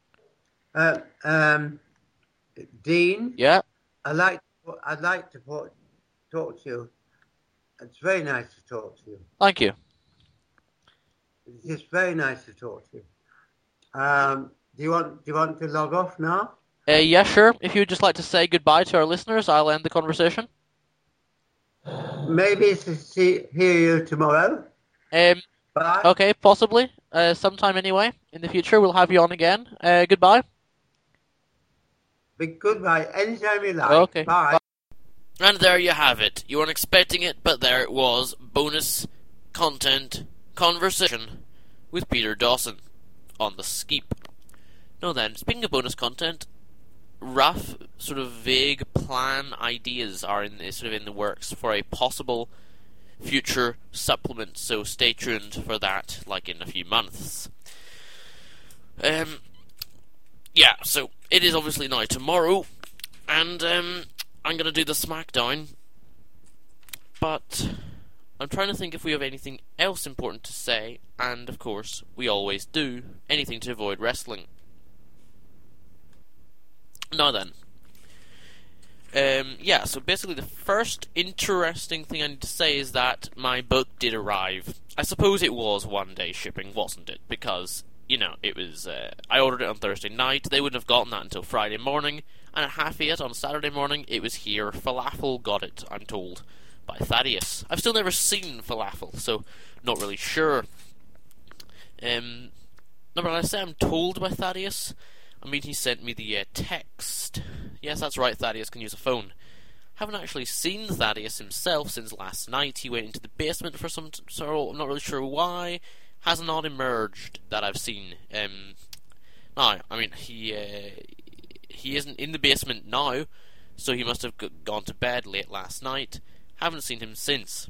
Dean. Yeah. I'd like to talk to you. It's very nice to talk to you. Thank you. It's just very nice to talk to you. Do you want to log off now? Yeah, sure. If you'd just like to say goodbye to our listeners, I'll end the conversation. Maybe to hear you tomorrow. Bye. Okay, possibly. Sometime anyway. In the future, we'll have you on again. Goodbye. Goodbye. Anytime you like. Okay. Bye. And there you have it. You weren't expecting it, but there it was. Bonus content conversation with Peter Dawson on the Skeep. Now then, speaking of bonus content, rough, sort of vague plan ideas are in the works for a possible future supplement, so stay tuned for that, like in a few months. Yeah, so it is obviously now tomorrow, and I'm gonna do the SmackDown, but I'm trying to think if we have anything else important to say, and of course, we always do, anything to avoid wrestling. Now then, yeah, so basically the first interesting thing I need to say is that my book did arrive. I suppose it was one-day shipping, wasn't it? Because, you know, it was, I ordered it on Thursday night, they wouldn't have gotten that until Friday morning, and at 8:30 on Saturday morning, it was here. Falafel got it, I'm told, by Thaddeus. I've still never seen Falafel, so not really sure. No, but I say I'm told by Thaddeus, I mean he sent me the text. Yes, that's right, Thaddeus can use a phone. Haven't actually seen Thaddeus himself since last night. He went into the basement for some sort. I'm not really sure why. Has not emerged that I've seen. Now, I mean, he isn't in the basement now, so he must have gone to bed late last night. Haven't seen him since.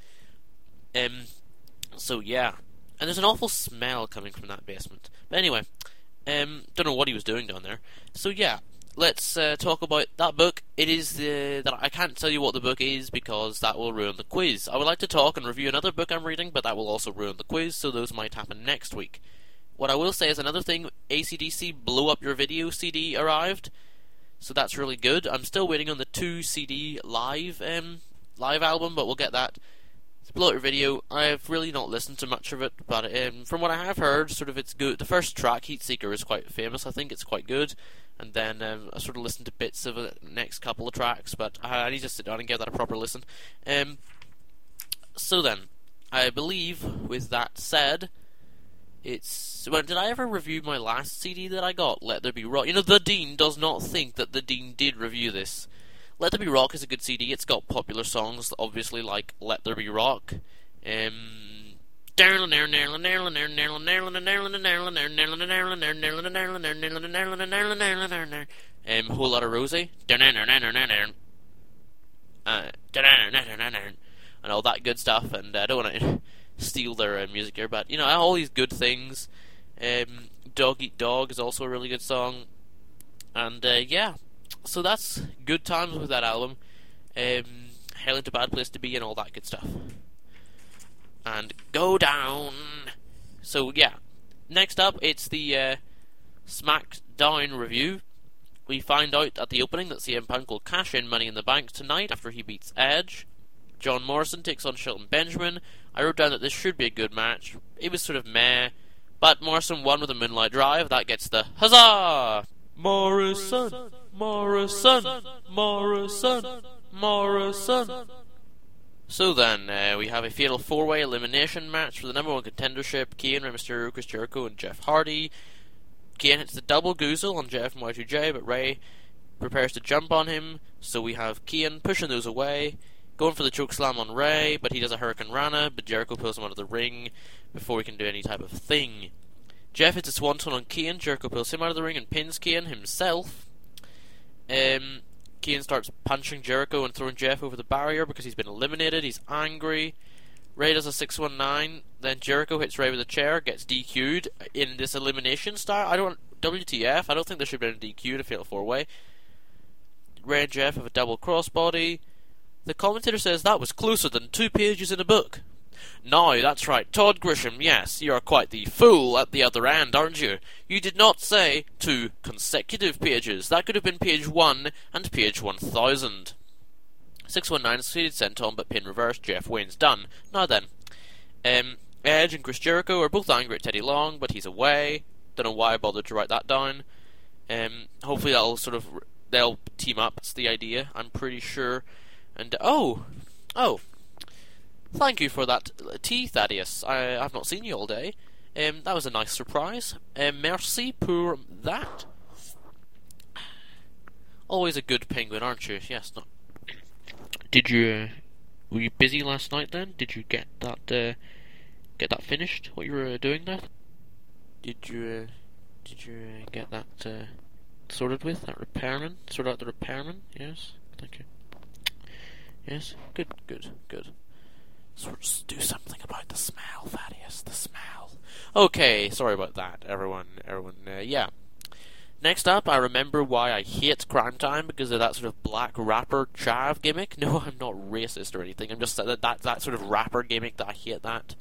So yeah, and there's an awful smell coming from that basement. But anyway, don't know what he was doing down there. So yeah, let's talk about that book. It is that I can't tell you what the book is because that will ruin the quiz. I would like to talk and review another book I'm reading, but that will also ruin the quiz, so those might happen next week. What I will say is another thing, AC/DC Blow Up Your Video CD arrived, so that's really good. I'm still waiting on the 2 CD live album, but we'll get that. Blow Up Your Video, I've really not listened to much of it, but from what I have heard, sort of it's good. The first track, Heatseeker, is quite famous. I think it's quite good. And then I sort of listened to bits of the next couple of tracks, but I need to sit down and give that a proper listen. So then, I believe, with that said, it's... Well, did I ever review my last CD that I got, Let There Be Rock? You know, the Dean does not think that the Dean did review this. Let There Be Rock is a good CD. It's got popular songs, obviously, like Let There Be Rock. Whole Lot of Rosie. And all that good stuff. And I don't want to steal their music here, but, you know, all these good things. Dog Eat Dog is also a really good song. And, yeah. So that's good times with that album. Hell Ain't a Bad Place to Be and all that good stuff. And Go Down. So yeah, next up it's the SmackDown review. We find out at the opening that CM Punk will cash in Money in the Bank tonight after he beats Edge. John Morrison takes on Shelton Benjamin. I wrote down that this should be a good match. It was sort of meh, but Morrison won with a Moonlight Drive. That gets the huzzah! Morrison, Morrison, Morrison, Morrison. So then, we have a fatal 4-way elimination match for the number 1 contendership. Kane, Rey Mysterio, Chris Jericho, and Jeff Hardy. Kane hits the double goozle on Jeff and Y2J, but Rey prepares to jump on him. So we have Kane pushing those away, going for the chokeslam on Rey, but he does a Hurricane Rana, but Jericho pulls him out of the ring before he can do any type of thing. Jeff hits a swanton on Kane, Jericho pulls him out of the ring and pins Kane himself. Kane starts punching Jericho and throwing Jeff over the barrier because he's been eliminated. He's angry. Rey does a 619. Then Jericho hits Rey with a chair, gets DQ'd in this elimination style. WTF, I don't think there should have been a DQ to fatal 4-way. Rey and Jeff have a double crossbody. The commentator says that was closer than 2 pages in a book. No, that's right, Todd Grisham, yes, you are quite the fool at the other end, aren't you? You did not say 2 consecutive pages. That could have been page 1 and page 1000. 619 succeeded senton, but pin reversed. Jeff wins. Done. Now then, Edge and Chris Jericho are both angry at Teddy Long, but he's away. Don't know why I bothered to write that down. Hopefully they'll team up. That's the idea, I'm pretty sure. And, oh! Thank you for that tea, Thaddeus. I've not seen you all day. That was a nice surprise. Merci pour that. Always a good penguin, aren't you? Yes. No. Did you? Were you busy last night then? Did you get that finished? What you were doing there? Did you get that sorted with that repairman? Sort out the repairman? Yes. Thank you. Yes. Good. Do something about the smell, Thaddeus. The smell. Okay, sorry about that, everyone. Yeah. Next up, I remember why I hate Crime Time, because of that sort of black rapper chav gimmick. No, I'm not racist or anything. I'm just that sort of rapper gimmick that I hate that.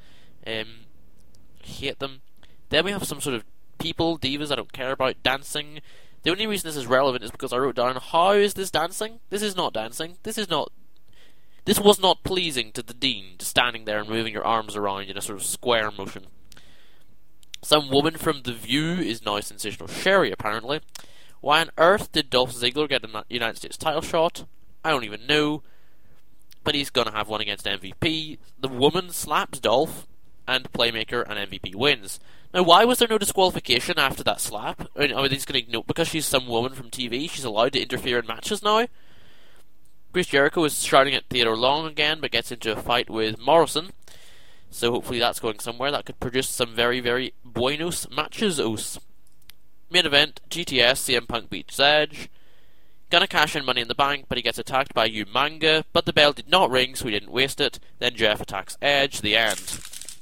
Hate them. Then we have some sort of people, divas I don't care about, dancing. The only reason this is relevant is because I wrote down, how is this dancing? This is not dancing. This was not pleasing to the Dean, standing there and moving your arms around in a sort of square motion. Some woman from The View is now sensational Sherry, apparently. Why on earth did Dolph Ziggler get a United States title shot? I don't even know. But he's gonna have one against MVP. The woman slaps Dolph, and Playmaker and MVP wins. Now, why was there no disqualification after that slap? I mean, he's gonna ignore, because she's some woman from TV, she's allowed to interfere in matches now? Chris Jericho is shouting at Theodore Long again, but gets into a fight with Morrison. So hopefully that's going somewhere. That could produce some very, very buenos matches. Main event, GTS, CM Punk beats Edge. Gonna cash in Money in the Bank, but he gets attacked by Umanga, but the bell did not ring, so he didn't waste it. Then Jeff attacks Edge, the end.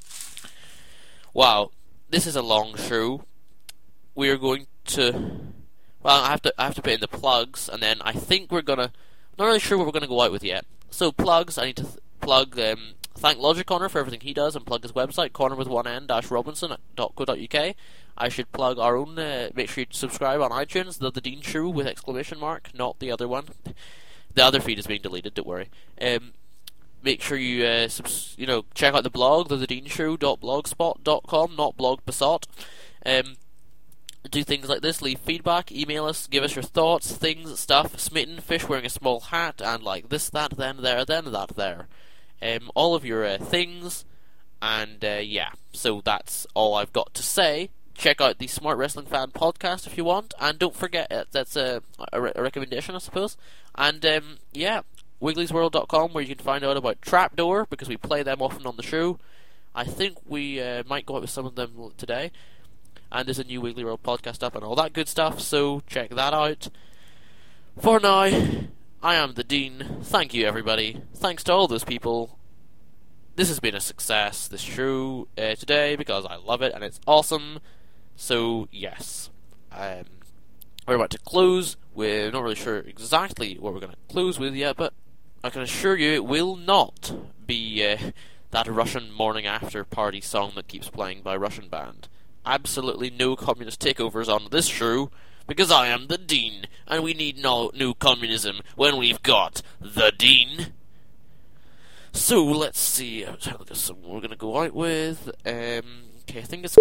Wow, this is a long show. We are going to... Well, I have to put in the plugs, and then I think we're gonna... I'm not really sure what we're gonna go out with yet. So, plugs, I need to plug... Thank Logic Corner for everything he does, and plug his website, cornerwith1n-robinson.co.uk. I should plug our own, make sure you subscribe on iTunes, The Dean Show with exclamation mark, not the other one. The other feed is being deleted, don't worry. Make sure you, check out the blog, thedeanshow.blogspot.com, not blog basalt. Do things like this, leave feedback, email us, give us your thoughts, things, stuff, smitten, fish wearing a small hat, and like this, that, then, there, then, that, there. All of your things, and yeah, so that's all I've got to say. Check out the Smart Wrestling Fan podcast if you want, and don't forget, that's a recommendation, I suppose. And yeah, wigglysworld.com, where you can find out about Trapdoor, because we play them often on the show. I think we might go out with some of them today. And there's a new Wiggly World podcast up and all that good stuff, so check that out. For now, I am the Dean. Thank you, everybody. Thanks to all those people. This has been a success, this show today, because I love it and it's awesome. So, yes. We're about to close. We're not really sure exactly what we're going to close with yet, but I can assure you it will not be that Russian morning after party song that keeps playing by a Russian band. Absolutely no communist takeovers on this show, because I am the Dean, and we need no new communism when we've got the Dean. So, let's see, we're gonna go out with, okay, I think it's...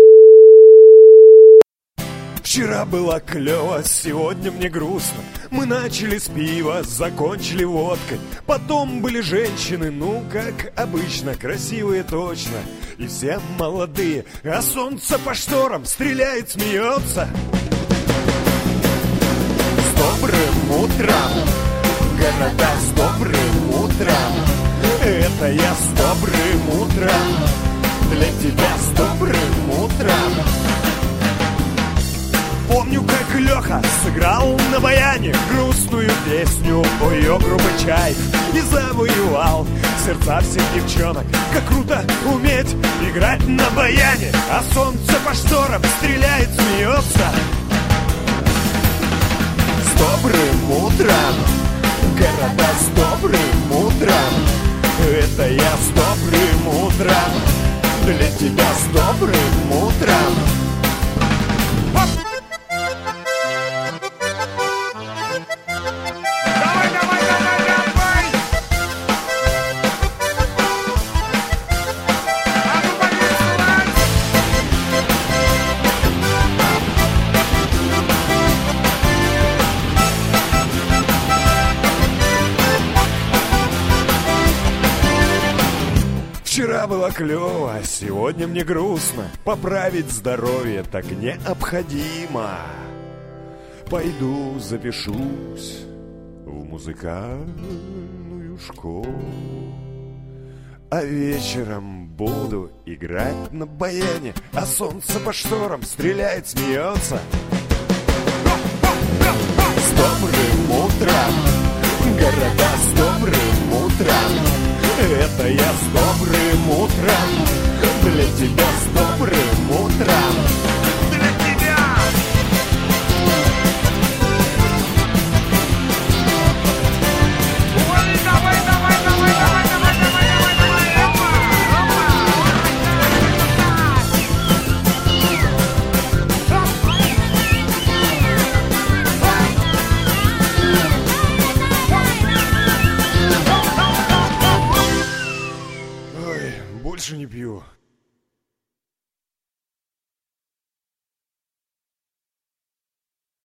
Вчера было клёво, сегодня мне грустно. Мы начали с пива, закончили водкой. Потом были женщины, ну, как обычно, красивые точно. И все молодые, а солнце по шторам стреляет, смеется. С добрым утром, города, с добрым утром. Это я с добрым утром, для тебя с добрым утром. Помню, как Леха сыграл на баяне грустную песню о ее грубый чай и завоевал сердца всех девчонок. Как круто уметь играть на баяне, а солнце по шторам стреляет, смеется. С добрым утром, города, с добрым утром. Это я с добрым утром, для тебя с добрым утром. Вчера было клёво, а сегодня мне грустно. Поправить здоровье так необходимо. Пойду запишусь в музыкальную школу, а вечером буду играть на баяне, а солнце по шторам стреляет, смеется. С добрым утром, города, с добрым утром. Это я с добрым утром. Для тебя с добрым утром. Для тебя. Ой, давай, давай, давай, давай, давай, давай, давай, давай, опа, опа. Ой, больше не пью.